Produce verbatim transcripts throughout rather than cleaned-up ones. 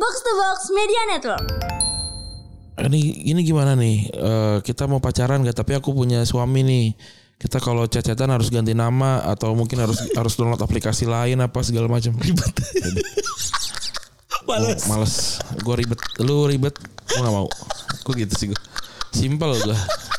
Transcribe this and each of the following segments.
Box to Box Media Network. Ini ini gimana nih? Uh, kita mau pacaran gak? Tapi aku punya suami nih. Kita kalau chat-chatan harus ganti nama atau mungkin harus harus download aplikasi lain apa segala macam. Ribet. Males. Oh, males. Gue ribet. Lu ribet. Gue gak mau. Gue gitu sih gue. Simple gue.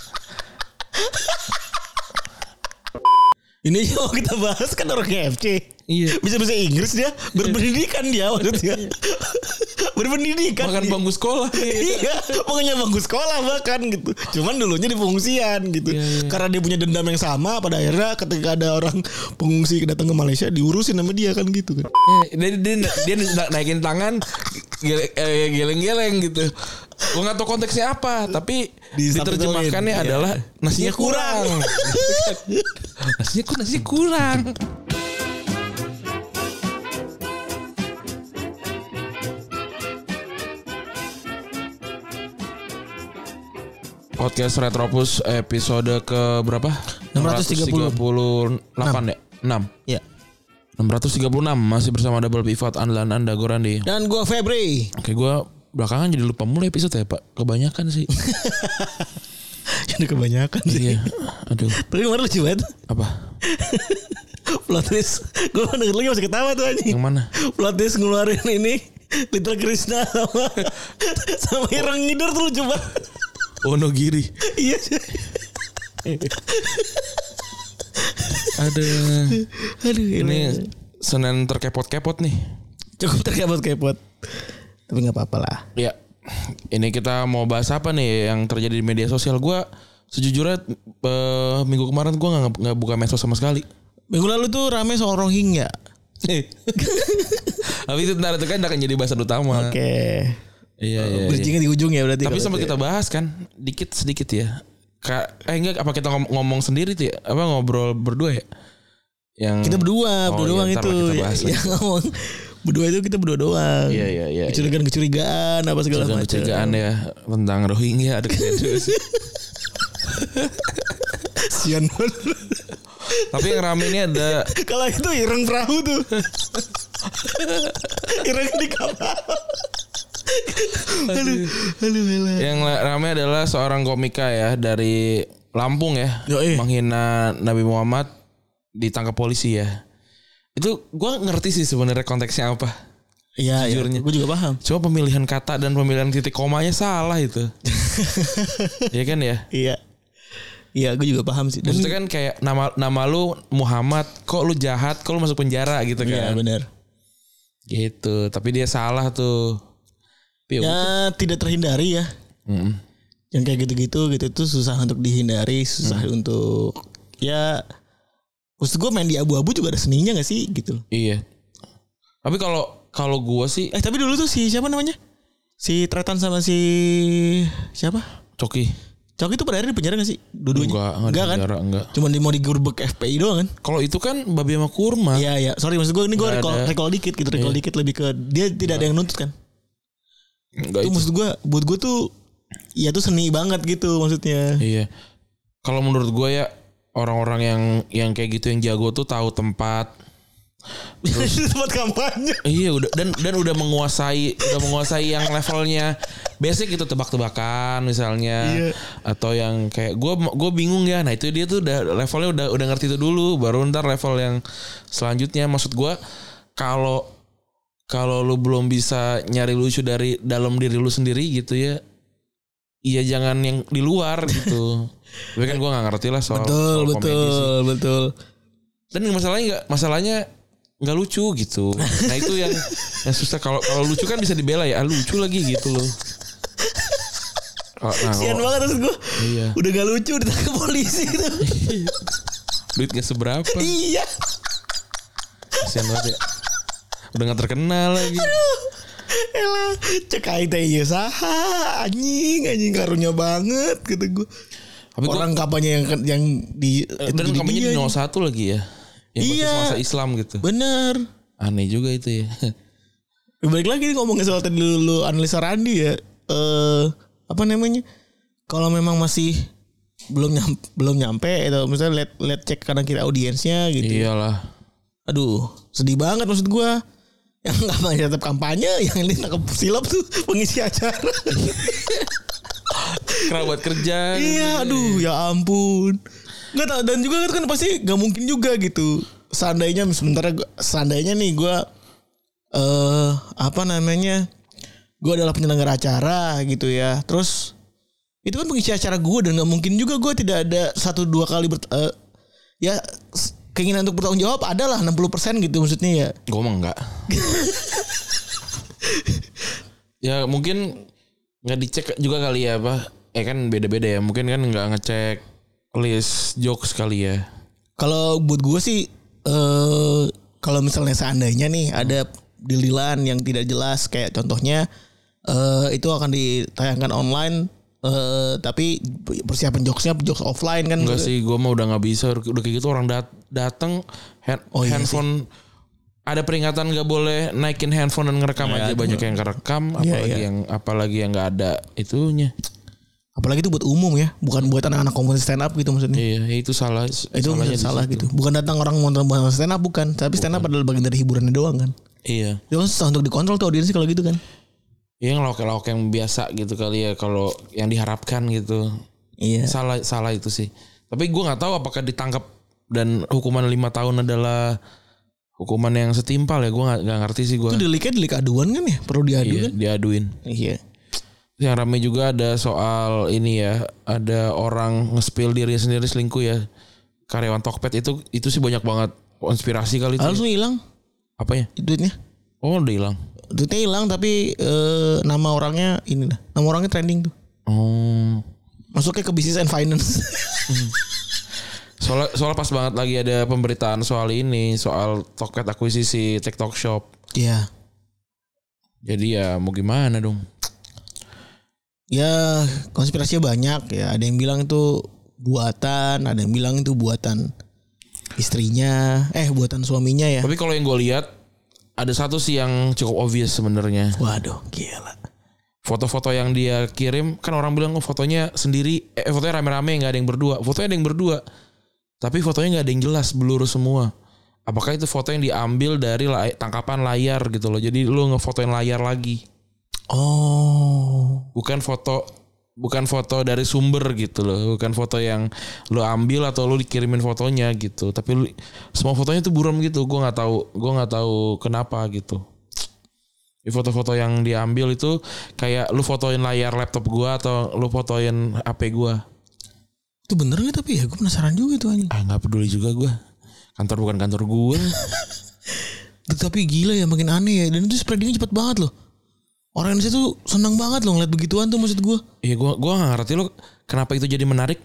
Ini yang kita bahas kan orang K F C. Iya. Bisa-bisa Inggris dia. Berpendidikan dia maksudnya. Berpendidikan. Makan bangku sekolah. Iya. Makanya bangku sekolah bahkan gitu. Cuman dulunya di pengungsian gitu. Iya, iya. Karena dia punya dendam yang sama. Pada akhirnya ketika ada orang pengungsi datang ke Malaysia, diurusin sama dia kan gitu kan. Dia, dia, dia naikin tangan. Geleng-geleng gitu. Gue gak tau konteksnya apa. Tapi diterjemahkannya iya. adalah nasinya kurang. Nasinya kok nasinya kurang. Podcast Retropus episode ke berapa? enam ratus tiga puluh delapan ya? enam Ya. enam ratus tiga puluh enam masih bersama double pivot andalan Anda gue Randy. Dan gue Febri. Oke, gue belakangan jadi lupa mulai episode ya Pak. Kebanyakan sih. Jadi kebanyakan sih. Iya. Aduh. Tapi kemarin lucu banget. Apa? Plot twist. Gue denger lagi masih ketawa tuh anjing. Yang mana? Plot twist ngeluarin ini Little Krishna sama sama Ireng Ngidur tuh lucu banget. Onogiri. Iya. Aduh. Aduh ini Senin terkepot-kepot nih. Cukup terkepot-kepot. Tapi gak apa-apa lah. Ya. Ini kita mau bahas apa nih yang terjadi di media sosial. Gue sejujurnya eh, minggu kemarin gue gak, gak buka medsos sama sekali. Minggu lalu tuh rame soal Rohingya. Tapi itu ntar itu kan akan jadi bahasan utama. Oke okay. Iya iya. Bridgingnya di ujung ya berarti. Tapi sempat kita bahas kan dikit sedikit ya. Kak, eh enggak apa kita ngom- ngomong sendiri tuh ya? Apa ngobrol berdua ya? Yang kita berdua, oh, berdua doang ya, itu. Ya, yang ngomong berdua itu kita berdua doang. Iya iya iya. Kecurigaan-kecurigaan apa segala macam. Kecurigaan ya tentang Rohingya ada kejadian sih. Sian banget. Tapi yang rame ini ada. Kalau itu Ireng Perahu tuh. Ireng di kapal. Aduh, aduh, aduh. Yang ramai adalah seorang komika ya dari Lampung ya, Yoi. menghina Nabi Muhammad, ditangkap polisi ya. Itu gue ngerti sih sebenarnya konteksnya apa. Iya, jujurnya. Ya, gue juga paham. Cuma pemilihan kata dan pemilihan titik komanya salah itu. Iya kan ya? Iya. Iya, gue juga paham sih. Maksudnya kan kayak nama nama lu Muhammad, kok lu jahat, kok lu masuk penjara gitu kan? Iya benar. Gitu, tapi dia salah tuh. Ya, ya tidak terhindari ya. Mm. Yang kayak gitu-gitu gitu itu susah untuk dihindari, susah mm. untuk ya. Maksud gue main di abu-abu juga ada seninya nggak sih gitu? Iya. Tapi kalau kalau gue sih. Eh tapi dulu tuh si siapa namanya? Si Tretan sama si siapa? Coki. Coki itu pada akhirnya di penjara nggak sih? Dua-duanya? Enggak, enggak, enggak kan? Penjara, enggak. Cuma di mau digerbek F P I doang kan? Kalau itu kan babi sama kurma. Iya iya. Sorry maksud gue ini gue recall, recall dikit gitu, recall iya. dikit lebih ke dia tidak ada yang nuntut kan? Enggak itu, itu maksud gue, buat gue tuh ya tuh seni banget gitu maksudnya. Iya. Kalau menurut gue ya orang-orang yang yang kayak gitu yang jago tuh tahu tempat. Terus tempat kampanye. Iya udah dan dan udah menguasai udah menguasai yang levelnya basic gitu tebak-tebakan misalnya iya. Atau yang kayak gue gue bingung ya. Nah itu dia tuh udah levelnya udah udah ngerti itu dulu baru ntar level yang selanjutnya. Maksud gue kalau kalau lu belum bisa nyari lucu dari dalam diri lu sendiri gitu ya. Iya jangan yang di luar gitu. Tapi kan gue nggak ngerti lah soal betul soal betul sih. betul. Dan masalahnya nggak masalahnya nggak lucu gitu. Nah itu yang yang susah kalau kalau lucu kan bisa dibela ya. Ah, lucu lagi gitu loh. Nah, sian banget terus gue. Iya. Udah gak lucu ditangkap polisi tuh. Duit gak seberapa. Iya. Sian banget ya. Udah gak terkenal lagi. Aduh. Elah, cek aja ya saha anjing anjing karunya banget kata gue. Tapi orang gua, kampanye yang yang di dan kampanye di nol satu lagi ya. Yang iya. Masa Islam gitu. Bener. Aneh juga itu ya. Balik lagi ngomongin soal tadi lu analisa Randy ya. Eh apa namanya? Kalau memang masih belum nyampe, belum nyampe atau misalnya lihat lihat cek kanan kiri audiensnya gitu. Iyalah. Aduh, sedih banget maksud gue. Yang kampanye tetap kampanye, yang ini nangkep silap tuh pengisi acara. Kerabat kerja. Iya, aduh ya ampun. Nggak tahu, dan juga kan pasti nggak mungkin juga gitu. Seandainya sementara seandainya nih gue eh apa namanya, gue adalah penyelenggara acara gitu ya. Terus itu kan pengisi acara gue, dan nggak mungkin juga gue tidak ada satu dua kali ber, uh, ya keinginan untuk bertanggung jawab adalah enam puluh persen gitu maksudnya ya. Gue mah enggak. Ya mungkin nggak dicek juga kali ya apa? Eh kan beda-beda ya. Mungkin kan nggak ngecek list jokes kali ya. Kalau buat gue sih, uh, kalau misalnya seandainya nih ada deal-dealan yang tidak jelas, kayak contohnya uh, itu akan ditayangkan online. Uh, tapi persiapan jokesnya jokes offline kan. Enggak sih, gue mah udah nggak bisa. Udah kayak gitu orang dat- datang hand- oh, iya handphone sih. Ada peringatan nggak boleh naikin handphone dan ngerekam ya, aja. Banyak yang ngerekam, apalagi ya, ya. yang apalagi yang nggak ada itunya. Apalagi itu buat umum ya, bukan buat anak-anak komunitas stand up gitu maksudnya. Iya, itu salah. Itu salah gitu. Bukan datang orang mau nonton stand up, bukan. Tapi stand up adalah bagian dari hiburannya doang kan. Iya. Itu susah untuk dikontrol tuh audiensnya kalau gitu kan. Iya, ngelawak-ngelawak yang biasa gitu kali ya, kalau yang diharapkan gitu. Iya. Salah salah itu sih. Tapi gue nggak tahu apakah ditangkap dan hukuman lima tahun adalah hukuman yang setimpal ya. Gue nggak nggak ngerti sih gue. Itu deliknya delik aduan kan ya, perlu diadu iya, kan? Diaduin. Iya. Yang ramai juga ada soal ini ya, ada orang nge-spill dirinya sendiri selingkuh ya. Karyawan Tokped itu itu sih banyak banget konspirasi kali itu. Langsung hilang. Apanya? Duitnya. Oh, udah hilang. Duitnya hilang tapi eh, nama orangnya ini lah. Nama orangnya trending tuh. Oh. Masuknya ke business and finance. Soal soal pas banget lagi ada pemberitaan soal ini, soal Tokped akuisisi TikTok Shop. Iya. Jadi ya mau gimana dong? Ya konspirasinya banyak ya. Ada yang bilang itu buatan, ada yang bilang itu buatan istrinya, eh buatan suaminya ya. Tapi kalau yang gue lihat ada satu sih yang cukup obvious sebenarnya. Waduh, gila. Foto-foto yang dia kirim kan orang bilang oh, fotonya sendiri, eh fotonya rame-rame nggak ada yang berdua. Fotonya ada yang berdua, tapi fotonya nggak ada yang jelas, blur semua. Apakah itu foto yang diambil dari lay- tangkapan layar gitu loh? Jadi lu ngefotoin layar lagi. Oh, bukan foto bukan foto dari sumber gitu loh, bukan foto yang lo ambil atau lo dikirimin fotonya gitu, tapi lo, semua fotonya tuh buram gitu. Gue nggak tahu gue nggak tahu kenapa gitu. Di foto-foto yang diambil itu kayak lo fotoin layar laptop gue atau lo fotoin H P gue. Itu bener nggak? Tapi ya gue penasaran juga tuh anjing. Ah nggak peduli juga gue, kantor bukan kantor gue. Tapi gila ya, makin aneh ya, dan itu spreadingnya cepet banget loh. Orang Indonesia tuh seneng banget loh ngeliat begituan tuh, maksud gue. Iya, gue gue nggak ngerti lo kenapa itu jadi menarik.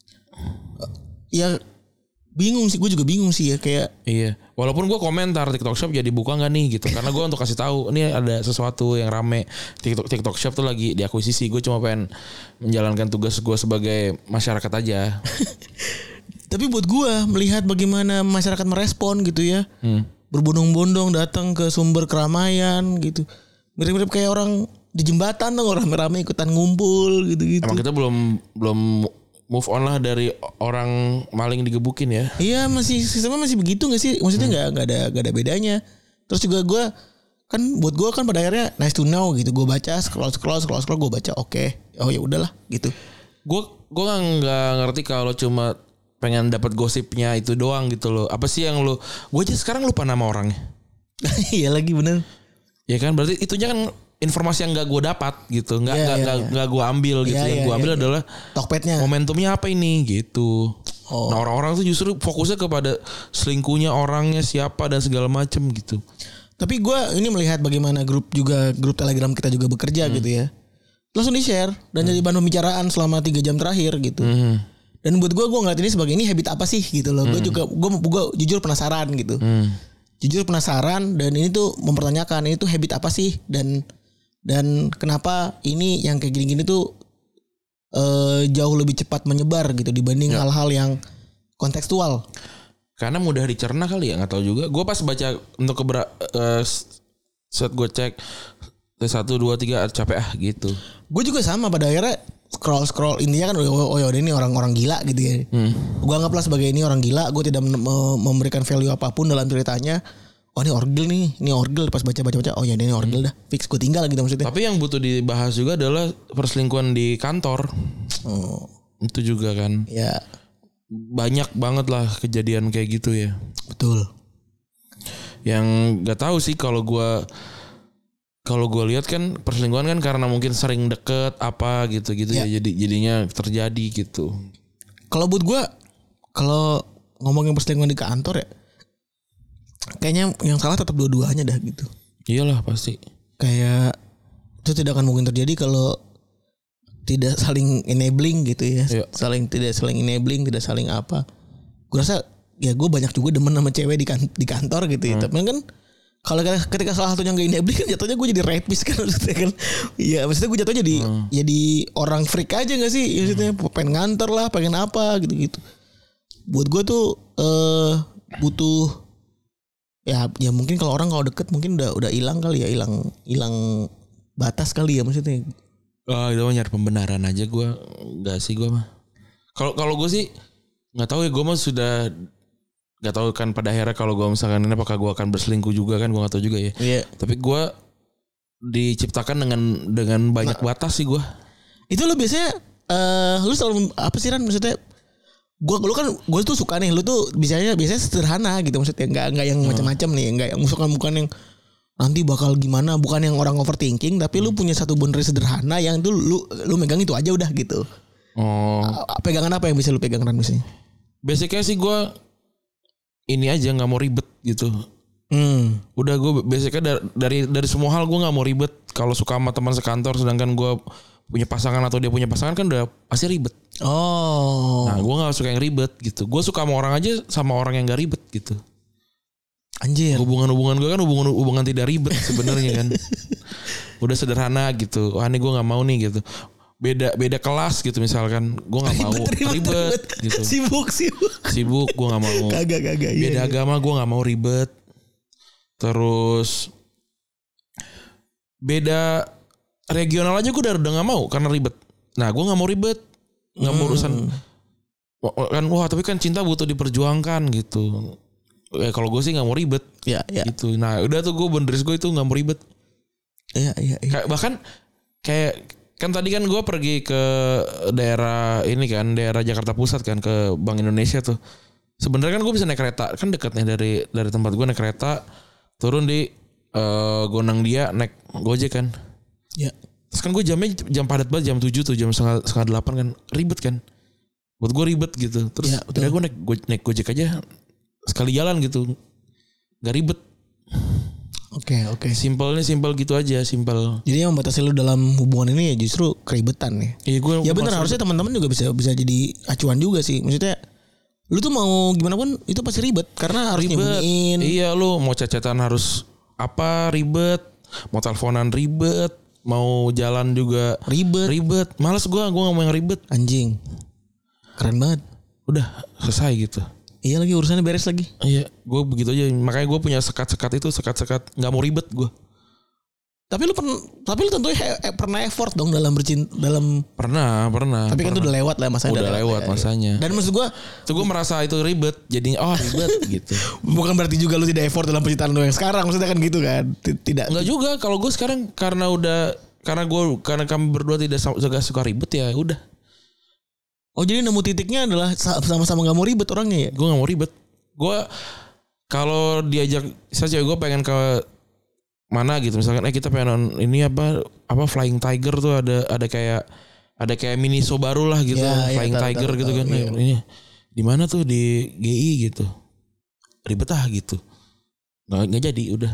Ya bingung sih, gue juga bingung sih ya kayak. Iya, walaupun gue komentar TikTok Shop jadi buka nggak nih gitu, karena gue untuk kasih tahu ini ada sesuatu yang rame. TikTok TikTok Shop tuh lagi diakuisisi. Gue cuma pengen menjalankan tugas gue sebagai masyarakat aja. Tapi buat gue melihat bagaimana masyarakat merespon gitu ya, hmm. berbondong-bondong datang ke sumber keramaian gitu. Mirip-mirip kayak orang di jembatan dong, orang rame-rame ikutan ngumpul gitu-gitu. Emang kita belum belum move on lah dari orang maling digebukin ya. Iya, masih sistemnya masih begitu nggak sih? Maksudnya nggak hmm. nggak ada nggak ada bedanya. Terus juga gue kan buat gue kan pada akhirnya nice to know gitu. Gue baca scroll scroll scroll scroll gue baca oke okay. Oh ya udahlah gitu. Gue gue nggak ngerti kalau cuma pengen dapat gosipnya itu doang gitu loh. Apa sih yang lo? Gue aja sekarang lupa nama orangnya. Iya lagi bener. Ya kan berarti itunya kan informasi yang gak gue dapat gitu, nggak yeah, nggak yeah, nggak yeah. gue ambil gitu, yeah, yang gue yeah, ambil yeah. adalah Tokpednya. Momentumnya apa ini gitu. Oh. Nah orang-orang tuh justru fokusnya kepada selingkuhnya orangnya siapa dan segala macem gitu. Tapi gue ini melihat bagaimana grup juga grup Telegram kita juga bekerja hmm. gitu ya, langsung di share dan hmm. jadi bahan pembicaraan selama tiga jam terakhir gitu. Hmm. Dan buat gue gue ngeliat ini sebagai ini habit apa sih gitu loh. Hmm. Gue juga gue gue jujur penasaran gitu. Hmm. Jujur penasaran dan ini tuh mempertanyakan ini tuh habit apa sih dan dan kenapa ini yang kayak gini-gini tuh uh, jauh lebih cepat menyebar gitu dibanding ya. hal-hal yang kontekstual. Karena mudah dicerna kali ya, nggak tahu juga. Gue pas baca untuk kebera uh, saat gue cek satu dua tiga capek ah gitu. Gue juga sama pada akhirnya scroll scroll intinya kan oh, oh ya ini orang-orang gila gitu ya. Hmm. Gue anggaplah sebagai ini orang gila. Gue tidak memberikan value apapun dalam ceritanya. oh ini orgel nih, ini orgel pas baca-baca-baca, oh ya ini orgel dah, fix gue tinggal gitu maksudnya. Tapi yang butuh dibahas juga adalah perselingkuhan di kantor. Oh. Itu juga kan. Ya. Banyak banget lah kejadian kayak gitu ya. Betul. Yang nggak tahu sih kalau gue kalau gue lihat kan perselingkuhan kan karena mungkin sering deket apa gitu-gitu ya, ya jadi jadinya terjadi gitu. Kalau buat gue, kalau ngomongin perselingkuhan di kantor ya, kayaknya yang salah tetap dua-duanya dah gitu. Iyalah pasti. Kayak itu tidak akan mungkin terjadi kalau tidak saling enabling gitu ya, ya. saling tidak saling enabling, tidak saling apa. Gue rasa ya gue banyak juga demen sama cewek di, kan, di kantor gitu ya. Hmm. Tapi kan kalau ketika salah satunya nggak enabling kan jatuhnya gue jadi rapist kan maksudnya kan. Iya maksudnya gue jatuhnya jadi hmm. jadi orang freak aja nggak sih? Maksudnya hmm. pengen nganter lah, pengen apa gitu-gitu. Buat gue tuh uh, butuh ya ya mungkin kalau orang kalau deket mungkin udah udah hilang kali ya, hilang hilang batas kali ya maksudnya. Oh itu mah nyari pembenaran aja gue, nggak sih gue mah. Kalau kalau gue sih nggak tahu ya, gue mah sudah nggak tahu kan pada akhirnya kalau gue misalkan ini apakah gue akan berselingkuh juga kan gue nggak tahu juga ya. Iya. Tapi gue diciptakan dengan dengan banyak nah, batas sih gue. Itu lo biasanya uh, lu selalu apa sih Ran maksudnya? Gue lu kan gue tuh suka nih, lu tuh biasanya biasanya sederhana gitu maksudnya, nggak nggak yang hmm. macam-macam nih, nggak yang bukan bukan yang nanti bakal gimana, bukan yang orang overthinking, tapi lu punya satu boundary sederhana yang itu lu lu megang itu aja udah gitu. Oh. Pegangan apa yang bisa lu pegang Ran misalnya? Basicnya sih gue ini aja nggak mau ribet gitu. Hmm. Udah gue basicnya dari dari, dari semua hal gue nggak mau ribet. Kalau suka sama teman sekantor, sedangkan gue punya pasangan atau dia punya pasangan kan udah pasti ribet. Oh. Nah gue nggak suka yang ribet gitu. Gue suka sama orang aja sama orang yang nggak ribet gitu. Anjir. Hubungan-hubungan gue kan hubungan-hubungan tidak ribet sebenarnya kan. Udah sederhana gitu. Wah ini gue nggak mau nih gitu. Beda beda kelas gitu misalkan, gue nggak mau ribet, ribet, ribet gitu. Sibuk sibuk. Sibuk gue nggak mau. Kagak kagak. Beda iya, agama gue nggak mau ribet. Terus beda regional aja gue udah udah nggak mau karena ribet. Nah gue nggak mau ribet, nggak mau urusan hmm. kan. Wah tapi kan cinta butuh diperjuangkan gitu. Ya kalau gue sih nggak mau ribet. Ya ya. Gitu. Nah udah tuh gue beneris gue itu nggak mau ribet. Iya iya. Ya. Kayak, bahkan kayak kan tadi kan gue pergi ke daerah ini kan, daerah Jakarta Pusat kan, ke Bank Indonesia tuh. Sebenarnya kan gue bisa naik kereta, kan deket nih dari dari tempat gue, naik kereta turun di uh, Gondang Dia, naik Gojek kan. Ya. Terus kan gue jamnya jam padat banget, jam tujuh tuh, jam setengah, setengah delapan kan, ribet kan. Buat gue ribet gitu. Terus ya, udah gue naik naik Gojek aja sekali jalan gitu, nggak ribet. Oke okay, oke. Okay. Simpelnya simpel gitu aja, simpel. Jadi yang membatasi lu dalam hubungan ini ya justru keribetan ya. Iya gue. Ya benar, harusnya teman-teman juga bisa bisa jadi acuan juga sih. Maksudnya lu tuh mau gimana pun itu pasti ribet karena harus nyembunyiin. Iya lu mau cecetan harus apa ribet, mau teleponan ribet, mau jalan juga ribet. Ribet. Males gue, gue nggak mau yang ribet. Anjing. Keren banget. Udah selesai gitu. Iya lagi urusannya beres lagi. Iya, gue begitu aja. Makanya gue punya sekat-sekat itu, sekat-sekat nggak mau ribet gue. Tapi lu pernah, tapi lu tentu he, pernah effort dong dalam bercinta, dalam pernah, pernah. Tapi pernah. kan itu udah lewat lah masanya. Udah lewat ya, masanya. Dan maksud gue, tuh gue merasa itu ribet, jadinya oh ribet gitu. Bukan berarti juga lu tidak effort dalam percintaan lu yang sekarang, maksudnya kan gitu kan? Tidak. Enggak juga. Kalau gue sekarang karena udah, karena gue, karena kami berdua tidak suka suka ribet ya, udah. Oh jadi nemu titiknya adalah sama-sama nggak mau ribet orangnya ya? Gue nggak mau ribet. Gue kalau diajak, saya cewek gue pengen ke mana gitu, misalkan eh kita pengen ini apa apa Flying Tiger tuh ada ada kayak ada kayak mini show baru lah gitu, ya, Flying ya, Tiger tahu, gitu tahu, kan. Iya. Ini di mana tuh di G I gitu. Ribet ah gitu. Nggak nggak jadi udah.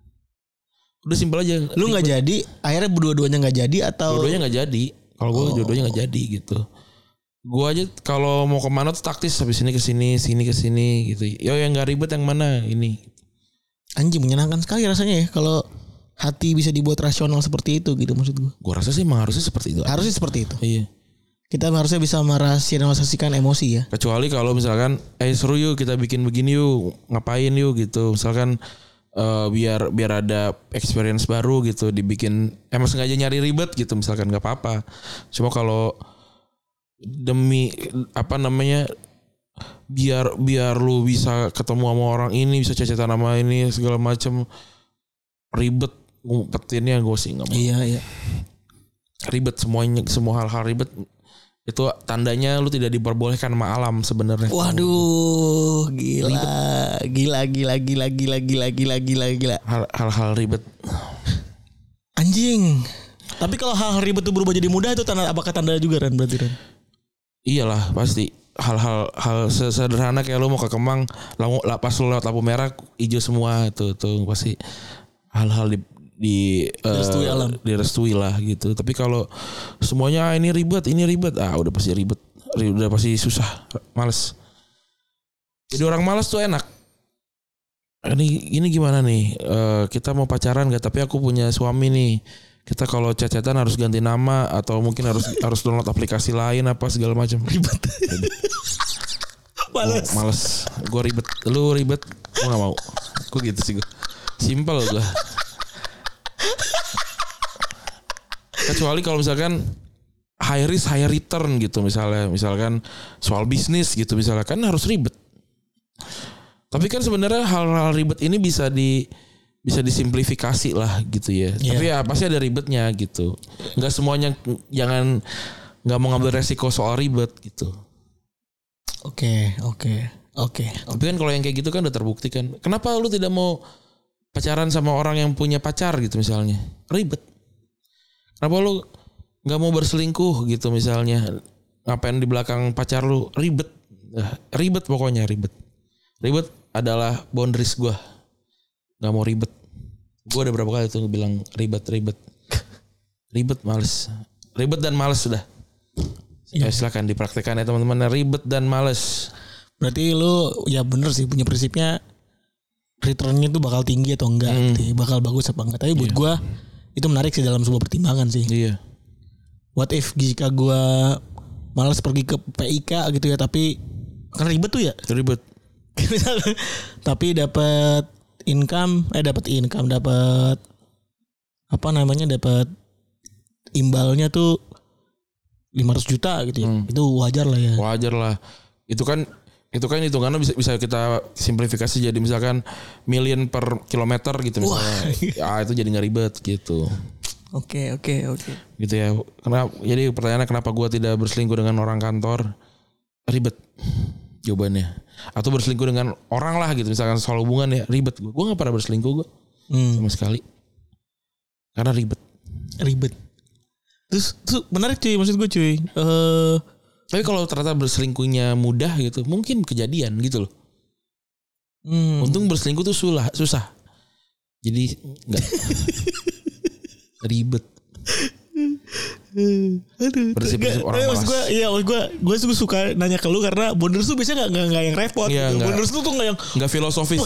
Udah simpel aja. Lu nggak jadi, akhirnya berdua-duanya nggak jadi atau? Dua-duanya nggak jadi. Kalau gue oh. dua-duanya nggak jadi gitu. Gue aja kalau mau kemana tuh taktis, habis ini ke sini, sini ke sini gitu. Yo yang nggak ribet yang mana ini. Anjing menyenangkan sekali rasanya ya kalau hati bisa dibuat rasional seperti itu gitu maksud gue. Gue rasa sih emang harusnya seperti itu. Harusnya seperti itu. Iya. Kita harusnya bisa merasionalisasikan emosi ya. Kecuali kalau misalkan eh seru yuk kita bikin begini yuk, ngapain yuk gitu. Misalkan uh, biar biar ada experience baru gitu, dibikin emang sengaja nyari ribet gitu misalkan, nggak apa-apa. Cuma kalau demi apa namanya biar biar lu bisa ketemu sama orang ini, bisa cecetan sama ini segala macam, ribet ngumpetinnya gue sih nggak mau. Iya iya. Ribet semuanya, semua hal-hal ribet itu tandanya lu tidak diperbolehkan sama alam sebenarnya. Waduh, gila, gila, gila, gila, gila, gila, gila, gila, gila. Hal- hal-hal ribet. Anjing. Tapi kalau hal-hal ribet itu berubah jadi mudah itu tanda apakah tanda juga Ran berarti Ran? Iyalah pasti. Hal-hal hal sederhana kayak lu mau ke Kemang, lalu pas lu lewat lampu merah hijau semua itu tuh pasti hal-hal di di direstui uh, alam. Direstui lah gitu. Tapi kalau semuanya ini ribet, ini ribet, ah udah pasti ribet, udah pasti susah, males. Jadi orang malas tuh enak. Ini ini gimana nih? Uh, kita mau pacaran gak? Tapi aku punya suami nih. Kita kalau chat-chatan harus ganti nama atau mungkin harus harus download aplikasi lain apa segala macam. Ribet. Males. Oh, males. Gue ribet. Lu ribet. Gue gak mau. Gue gitu sih gue. Simple gue. Kecuali kalau misalkan high risk high return gitu misalnya. Misalkan soal bisnis gitu misalnya. Kan harus ribet. Tapi kan sebenarnya hal-hal ribet ini bisa di bisa disimplifikasi lah gitu ya. Yeah. Tapi ya pasti ada ribetnya gitu. Enggak semuanya, jangan enggak mau ngambil resiko soal ribet gitu. Oke, okay, oke, okay, oke. Okay. Tapi kan kalau yang kayak gitu kan udah terbukti kan. Kenapa lu tidak mau pacaran sama orang yang punya pacar gitu misalnya? Ribet. Kenapa lu enggak mau berselingkuh gitu misalnya? Ngapain di belakang pacar lu? Ribet. Nah, ribet pokoknya ribet. Ribet adalah boundaries gue. Gak mau ribet. Gue udah berapa kali tuh bilang ribet, ribet. Ribet, males. Ribet dan males sudah. Ya, silakan dipraktekkan ya teman-teman. Ribet dan males. Berarti lu ya bener sih punya prinsipnya returnnya tuh bakal tinggi atau enggak. Hmm. Gitu, bakal bagus apa enggak. Tapi buat iya. gue itu menarik sih dalam sebuah pertimbangan sih. Iya. What if jika gue males pergi ke P I K gitu ya. Tapi kan ribet tuh ya. Ribet. Tapi dapat income, eh dapat income, dapat apa namanya, dapat imbalnya tuh lima ratus juta gitu ya. Hmm. Itu wajar lah ya. Wajar lah. Itu kan itu kan hitungannya bisa bisa kita simplifikasi jadi misalkan million per kilometer gitu misalnya. Ya itu jadi nggak ribet gitu. Oke, oke, oke. Gitu ya. Kenapa? Jadi pertanyaannya kenapa gua tidak berselingkuh dengan orang kantor? Ribet. Jawabannya. Atau berselingkuh dengan orang lah gitu misalkan soal hubungan ya, ribet gue. Gue gak pernah berselingkuh gue hmm. sama sekali. Karena ribet. Ribet. Terus, terus menarik cuy, maksud gue cuy. Uh, Tapi kalau ternyata berselingkuhnya mudah gitu, mungkin kejadian gitu loh. Hmm. Untung berselingkuh tuh susah, susah. Jadi enggak ribet. Aduh, bersih-bersih orang malas. Gue, iya, gue, gue suka nanya ke lu karena boundaries tuh biasanya nggak nggak yang repot. Iya, gitu. Boundaries tuh tuh nggak yang nggak filosofis.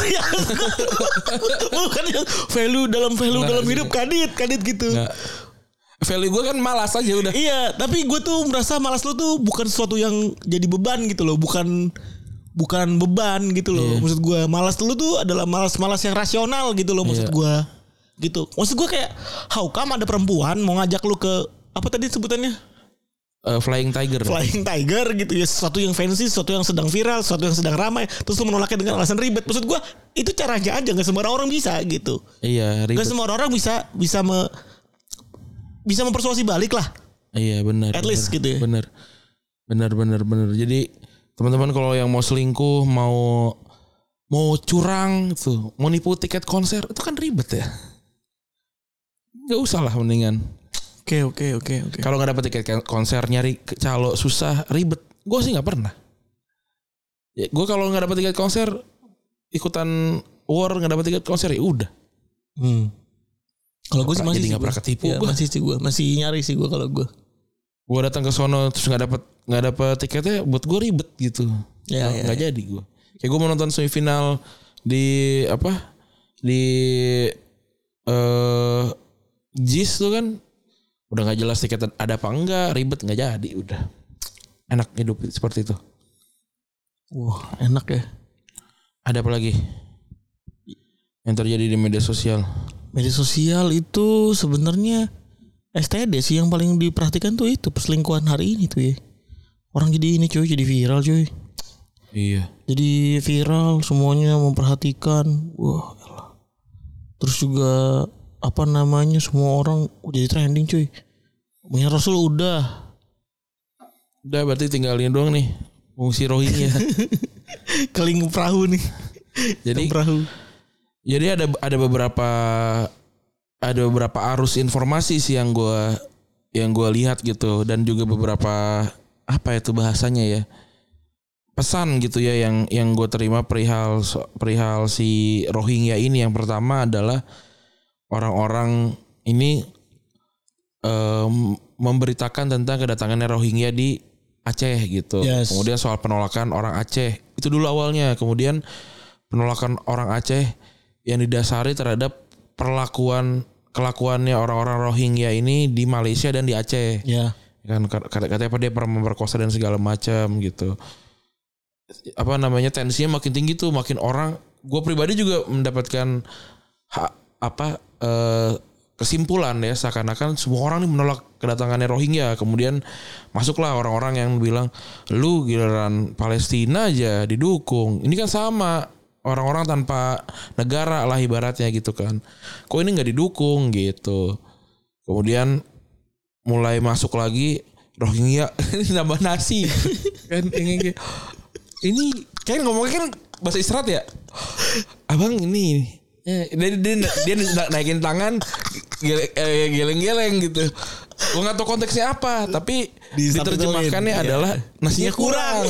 Bukan yang value dalam value nggak, dalam hidup kadit, kadit gitu. Nggak. Value gue kan malas aja udah. Iya, tapi gue tuh merasa malas lu tuh bukan sesuatu yang jadi beban gitu loh, bukan bukan beban gitu loh. Yeah. Maksud gue malas lu tuh adalah malas-malas yang rasional gitu loh, maksud yeah. gue. Gitu. Maksud gue kayak how come ada perempuan mau ngajak lu ke apa tadi sebutannya? Uh, flying tiger. Flying tiger gitu ya, sesuatu yang fancy, sesuatu yang sedang viral, sesuatu yang sedang ramai, terus lu menolaknya dengan alasan ribet. Maksud gue itu caranya aja, nggak semua orang bisa gitu. Iya, ribet. Nggak semua orang bisa bisa me, bisa mempersuasi balik lah. Iya benar. At least gitu ya. Benar. Benar benar benar. Jadi teman-teman kalau yang mau selingkuh, mau mau curang tuh, mau nipu tiket konser, itu kan ribet ya. Gak usah lah mendingan. Oke oke oke oke. Kalau nggak dapet tiket konser, nyari calo susah, ribet. Gue sih nggak pernah. Ya, gue kalau nggak dapet tiket konser, ikutan war nggak dapet tiket konser ya udah. Hmm. Kalau gue sih masih nggak pernah ketipu. Ya, masih sih gue masih nyari sih gue kalau gue. Gue datang ke sono terus nggak dapet nggak dapet tiketnya, buat gue ribet gitu. Ya, nggak ya, jadi gue. Kayak gue mau nonton semifinal di apa di eh uh, J I S tuh kan udah nggak jelas tiket ada apa enggak, ribet nggak jadi, udah enak hidup seperti itu. Wah enak ya. Ada apa lagi yang terjadi di media sosial? Media sosial itu sebenarnya S T D sih yang paling diperhatikan tuh itu perselingkuhan hari ini tuh ya. Orang jadi ini cuy, jadi viral cuy. Iya. Jadi viral, semuanya memperhatikan. Wah, elah. Terus juga apa namanya, semua orang jadi trending cuy. Punya Rasul udah. Udah berarti tinggalin doang nih fungsi Rohingya. Keling perahu nih. Jadi perahu. Jadi ada ada beberapa ada beberapa arus informasi sih yang gue yang gue lihat gitu, dan juga beberapa apa itu bahasanya ya, pesan gitu ya yang yang gue terima perihal perihal si Rohingya ini. Yang pertama adalah orang-orang ini um, memberitakan tentang kedatangannya Rohingya di Aceh gitu. Yes. Kemudian soal penolakan orang Aceh itu dulu awalnya. Kemudian penolakan orang Aceh yang didasari terhadap perlakuan kelakuannya orang-orang Rohingya ini di Malaysia dan di Aceh. Ya. Kan katanya apa dia pernah memperkosa dan segala macam gitu. Apa namanya, tensinya makin tinggi tuh, makin orang. Gue pribadi juga mendapatkan ha, apa eh, kesimpulan ya, seakan-akan semua orang nih menolak kedatangannya Rohingya. Kemudian masuklah orang-orang yang bilang, lu giliran Palestina aja didukung. Ini kan sama, orang-orang tanpa negara lah ibaratnya gitu kan. Kok ini nggak didukung gitu. Kemudian mulai masuk lagi Rohingya nambah nasi kan, ini ini kayak ngomongnya kan bahasa isyarat ya. Abang ini dia, dia, dia naikin tangan geleng-geleng gitu. Gue nggak tahu konteksnya apa, tapi diterjemahkannya iya. adalah nasinya kurang.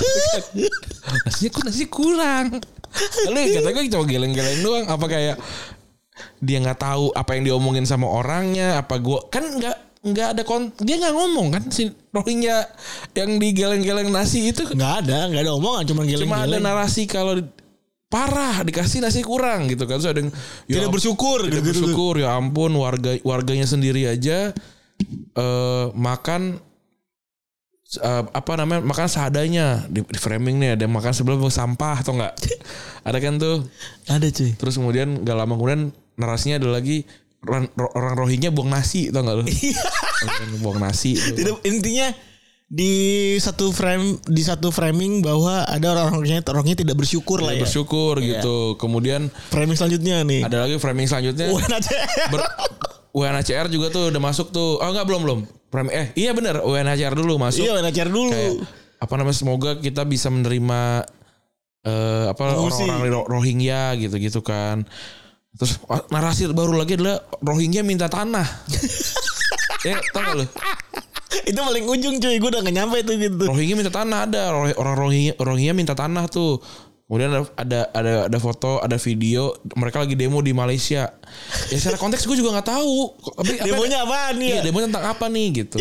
nasinya kurang, nasi kurang. Lalu kata gue cuma geleng-geleng doang. Apa kayak dia nggak tahu apa yang diomongin sama orangnya? Apa gue kan nggak nggak ada kont dia nggak ngomong kan si Rohingya yang digeleng-geleng nasi itu nggak ada nggak ada omongan, cuma geleng-geleng. Cuma ada narasi kalau parah dikasih nasi kurang gitu kan. So ada yang ya, tidak bersyukur, tidak gitu, bersyukur gitu. Ya ampun, warga warganya sendiri aja uh, makan uh, apa namanya makan seadanya di, di framing nih, ada makan sebelum sampah atau enggak. Ada kan tuh, ada cuy. Terus kemudian gak lama kemudian narasinya ada lagi orang, orang Rohingya buang nasi, tau gak lu? Buang nasi tuh. Intinya di satu frame di satu framing bahwa ada orang-orangnya orangnya tidak bersyukur lah ya. Bersyukur gitu. Kemudian framing selanjutnya nih. Ada lagi framing selanjutnya. U N H C R. Ber, U N H C R juga tuh udah masuk tuh. Oh enggak, belum belum. Frame eh iya benar, U N H C R dulu masuk. Iya, U N H C R dulu. Kayak, apa namanya, semoga kita bisa menerima uh, apa Fungsi. orang-orang Rohingya gitu-gitu kan. Terus narasi baru lagi adalah Rohingya minta tanah. Ya, tahu gak lu? Itu paling ujung cuy, gue udah gak nyampe itu gitu. Rohingya minta tanah, ada orang Rohingya, Rohingya minta tanah tuh. Kemudian ada, ada ada ada foto, ada video mereka lagi demo di Malaysia. Ya secara konteks gue juga nggak tahu. Tapi demonya apa nih? Iya, demo tentang apa nih gitu.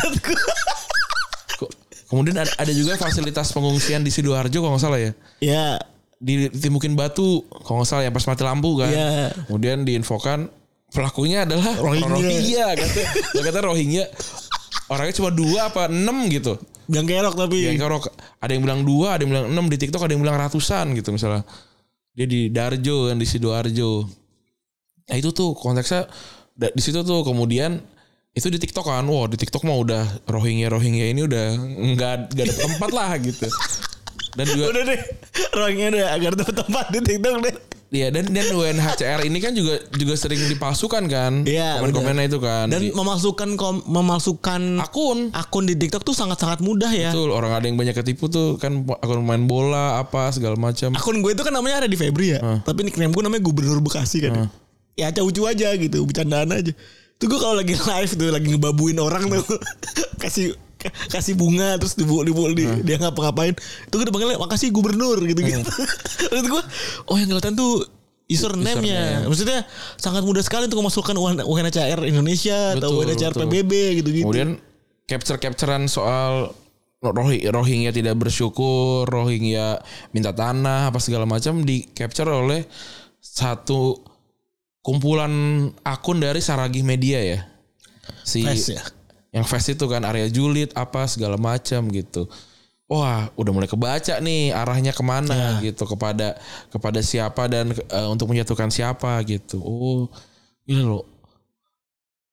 Kemudian ada, ada juga fasilitas pengungsian di Sidoarjo kalau nggak salah ya. Iya. Di Timukin Batu kalau nggak salah ya, pas mati lampu kan. Iya. Kemudian diinfokan pelakunya adalah Rohingya. Rohingya kata, kata Rohingya. Orangnya cuma dua apa enam gitu. Bilang kerok tapi. Bilang kerok. Ada yang bilang dua, ada yang bilang enam di TikTok, ada yang bilang ratusan gitu misalnya. Dia di Darjo kan, di Sidoarjo. Nah itu tuh konteksnya di situ tuh. Kemudian itu di TikTok kan, wah di TikTok mah udah Rohingya Rohingya ini udah nggak nggak ada tempat lah gitu. Dan juga udah deh Rohingya udah agar dapat tempat di TikTok deh. Iya, dan dan U N H C R ini kan juga juga sering dipalsukan kan, ya, komen-komennya itu kan. Dan di, memasukkan kom, memasukkan akun akun di TikTok tuh sangat-sangat mudah ya. Betul, orang ada yang banyak ketipu tuh kan, akun main bola apa segala macam. Akun gue itu kan namanya ada di Febri ya, huh. Tapi nickname gue namanya Gubernur Bekasi kan. Huh. Ya lucu aja gitu, bercandaan aja. Tuh gue kalau lagi live tuh lagi ngebabuin orang tuh kasih kasih bunga terus dibul-dibul di, hmm. dia ngapa-ngapain itu gue udah panggilnya makasih gubernur gitu-gitu. Hmm. Terus gue oh yang kelihatan tuh username-nya. Maksudnya sangat mudah sekali untuk memasukkan U N H C R Indonesia, betul, atau U N H C R betul. P B B gitu-gitu. Kemudian capture-capturean soal Rohingya tidak bersyukur, Rohingya minta tanah apa segala macam di capture oleh satu kumpulan akun dari Saragih Media ya. Si Fast ya. Yang Fast itu kan, Arya Julid apa segala macam gitu. Wah, udah mulai kebaca nih arahnya kemana ya. Gitu, kepada kepada siapa dan uh, untuk menjatuhkan siapa gitu. Oh, ini loh.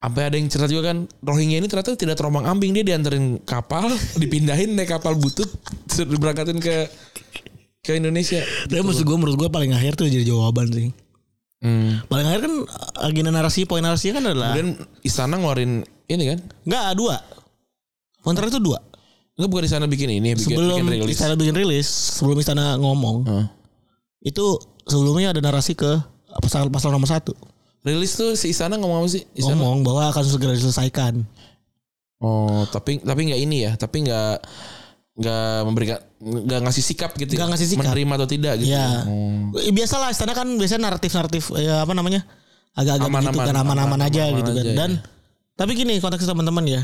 Sampai ada yang cerita juga kan, Rohingya ini ternyata tidak terombang ambing, dia dianterin kapal, dipindahin naik kapal butut, terus diberangkatin ke ke Indonesia. Tapi maksud gue, menurut gue paling akhir tuh jadi jawaban sih. Hmm. Paling akhir kan agenda narasi, poin narasinya kan adalah. Kemudian istana ngeluarin ini kan? Enggak, dua. Poin terakhir itu dua. Enggak, bukan istana bikin ini, bikin, sebelum bikin rilis. istana bikin rilis, sebelum istana ngomong, hmm. itu sebelumnya ada narasi ke pasal pasal nomor satu. Rilis tuh si istana ngomong apa sih? Istana? Ngomong bahwa akan segera diselesaikan. Oh, tapi tapi nggak ini ya, tapi nggak nggak memberikan, nggak ngasih sikap gitu. Nggak ngasih sikap. Menerima atau tidak gitu. Ya. Hmm. Biasalah istana kan biasanya naratif-naratif ya apa namanya? Agak-agak aman, begitu aman, kan aman-aman aman, aja aman, gitu aman kan. aja, Dan ya. Tapi gini konteks teman-teman ya.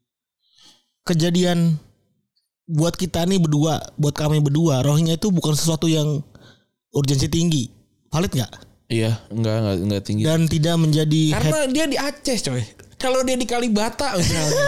Kejadian buat kita nih berdua, buat kami berdua, Rohingya itu bukan sesuatu yang urgensi tinggi. Valid enggak? Iya, enggak enggak enggak tinggi. Dan tidak menjadi karena head... dia di Aceh, coy. Kalau dia di Kalibata misalnya.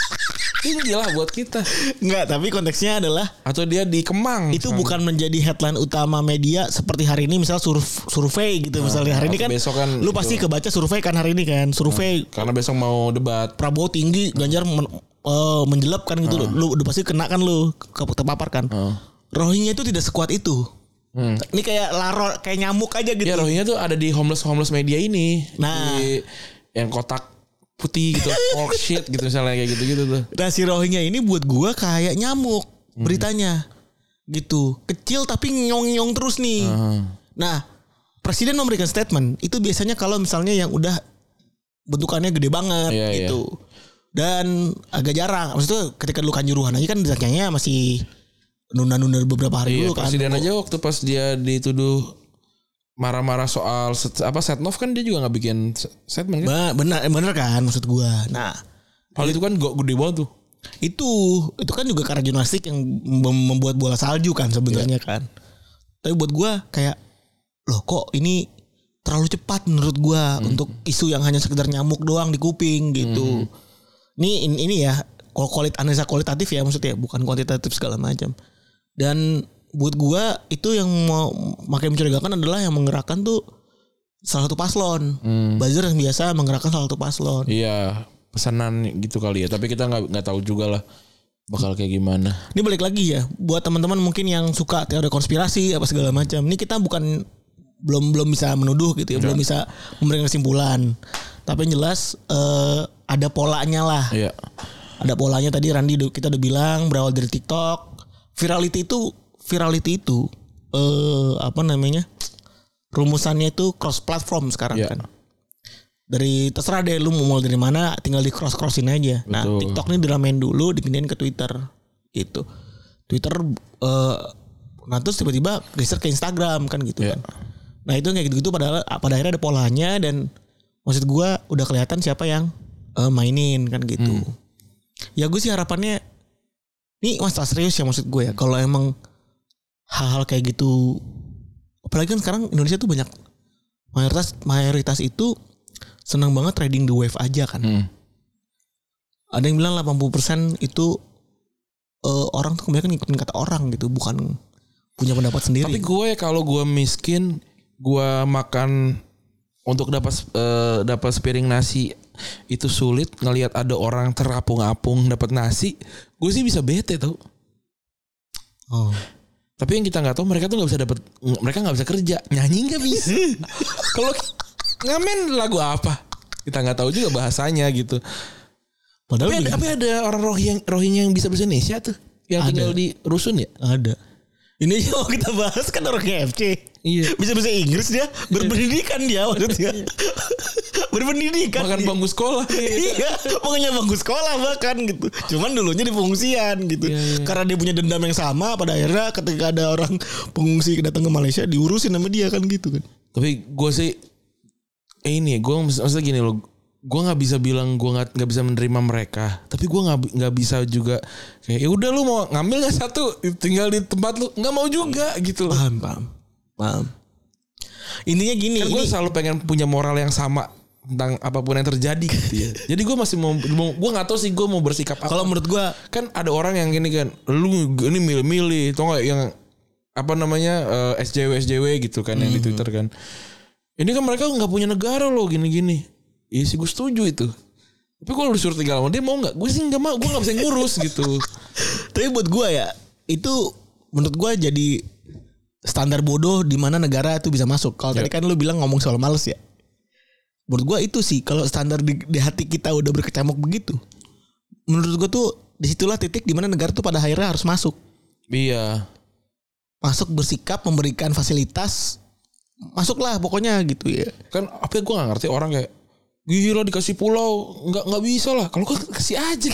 Tinggi lah buat kita. Enggak, tapi konteksnya adalah atau dia di Kemang. Itu misalnya. Bukan menjadi headline utama media seperti hari ini misal surf, survei gitu nah, misalnya hari ini kan, kan lu itu. Pasti kebaca survei kan hari ini kan survei. Nah, karena besok mau debat. Prabowo tinggi, Ganjar men, uh, menjelap kan gitu. Uh. Lu udah pasti kena kan lu terpapar kan. Uh. Rohingya itu tidak sekuat itu. Hmm. Ini kayak laro, kayak nyamuk aja gitu. Ya Rohingya tuh ada di homeless homeless media ini. Nah, di, yang kotak putih gitu, pork shit gitu misalnya kayak gitu-gitu tuh. Nah si Rohingya ini buat gua kayak nyamuk beritanya, hmm. gitu, kecil tapi nyong-nyong terus nih. Uh. Nah presiden memberikan statement itu biasanya kalau misalnya yang udah bentukannya gede banget yeah, gitu, yeah. Dan agak jarang. Maksudnya ketika dulu Kanjuruhan aja kan kayaknya masih nunda-nunda beberapa hari iya, dulu kan. Presiden aja waktu pas dia dituduh marah-marah soal set, apa Setnov kan dia juga nggak bikin statement kan? Ba, benar, benar kan maksud gua. Nah, hal itu kan gede banget tuh. Itu, itu kan juga karena jurnalistik yang membuat bola salju kan sebenarnya yeah. kan. Tapi buat gua kayak, loh kok ini terlalu cepat menurut gua hmm. untuk isu yang hanya sekedar nyamuk doang di kuping gitu. Hmm. Ini ini, ini ya, kalau kualit analisa kualitatif ya maksudnya, bukan kuantitatif segala macam. Dan buat gua itu yang mau makin mencurigakan adalah yang menggerakkan tuh salah satu paslon. Hmm. Buzzer yang biasa menggerakkan salah satu paslon. Iya, pesanan gitu kali ya. Tapi kita nggak nggak tahu juga lah bakal kayak gimana. Ini balik lagi ya, buat teman-teman mungkin yang suka teori konspirasi apa segala macam. Ini kita bukan belum belum bisa menuduh gitu ya, Enggak. belum bisa memberikan kesimpulan. Tapi yang jelas uh, ada polanya lah. Iya. Ada polanya tadi Randi kita udah bilang berawal dari TikTok. Virality itu virality itu eh, apa namanya rumusannya itu cross platform sekarang yeah. kan. Dari terserah deh lu mau mulai dari mana, tinggal di cross crossin aja. Betul. Nah TikTok ini diramein dulu, dipindahin ke Twitter gitu. Twitter eh, nah terus tiba-tiba geser ke Instagram kan gitu yeah. kan. Nah itu kayak gitu-gitu pada pada akhirnya ada polanya dan maksud gue udah kelihatan siapa yang eh, mainin kan gitu. Hmm. Ya gue sih harapannya ini masalah serius ya maksud gue ya. Kalau emang hal-hal kayak gitu, apalagi kan sekarang Indonesia tuh banyak mayoritas mayoritas itu senang banget trading the wave aja kan. Hmm. Ada yang bilang delapan puluh persen itu uh, orang tuh kebanyakan ngikutin kata orang gitu, bukan punya pendapat sendiri. Tapi gue ya kalau gue miskin, gue makan untuk dapat uh, dapat sepiring nasi itu sulit, ngelihat ada orang terapung-apung dapat nasi, gue sih bisa bete tau. Oh. Tapi yang kita nggak tahu mereka tuh nggak bisa dapat, mereka nggak bisa kerja, nyanyi nggak bisa. Kalau ngamen lagu apa? Kita nggak tahu juga bahasanya gitu. Padahal tapi ada, tapi ada orang Rohingya, Rohingya yang bisa bahasa Indonesia tuh, yang ada. Tinggal di rusun ya? Ada. Ini aja mau kita bahas kan orang K F C. Iya. Bisa bahasa Inggris dia, berpendidikan dia maksudnya. Berpendidikan. Makan bangku sekolah. Iya, pokoknya bangku sekolah bahkan gitu. Cuman dulunya di pengungsian gitu. Iya, iya. Karena dia punya dendam yang sama, pada akhirnya ketika ada orang pengungsi datang ke Malaysia diurusin sama dia kan gitu kan. Tapi gue sih eh ini gue maksudnya gini loh, gue nggak bisa bilang gue nggak nggak bisa menerima mereka, tapi gue nggak nggak bisa juga kayak ya udah lu mau ngambil nggak satu tinggal di tempat lu, nggak mau juga gitu loh. Paham paham paham. Intinya gini, kan gue selalu pengen punya moral yang sama tentang apapun yang terjadi gitu ya. Jadi gue masih mau, mau gue nggak tahu sih gue mau bersikap apa. Kalau menurut gue kan ada orang yang gini kan, lu ini milih-milih, tau nggak yang apa namanya uh, S J W S J W gitu kan, yang mm-hmm. di Twitter kan. Ini kan mereka nggak punya negara loh gini-gini. Iya sih gue setuju itu. Tapi kalau disuruh tinggal sama dia mau nggak? Gue sih nggak mau. Gue nggak bisa ngurus gitu. Tapi buat gue ya itu menurut gue jadi standar bodoh di mana negara itu bisa masuk. Kalau ya. tadi kan lu bilang ngomong soal males ya. Menurut gue itu sih kalau standar di, di hati kita udah berkecamuk begitu. Menurut gue tuh disitulah titik di mana negara tuh pada akhirnya harus masuk. Iya. Masuk bersikap memberikan fasilitas. Masuklah pokoknya gitu ya. Kan apa gue nggak ngerti orang kayak gila dikasih pulau nggak nggak bisa lah. Kalau gue kasih aja.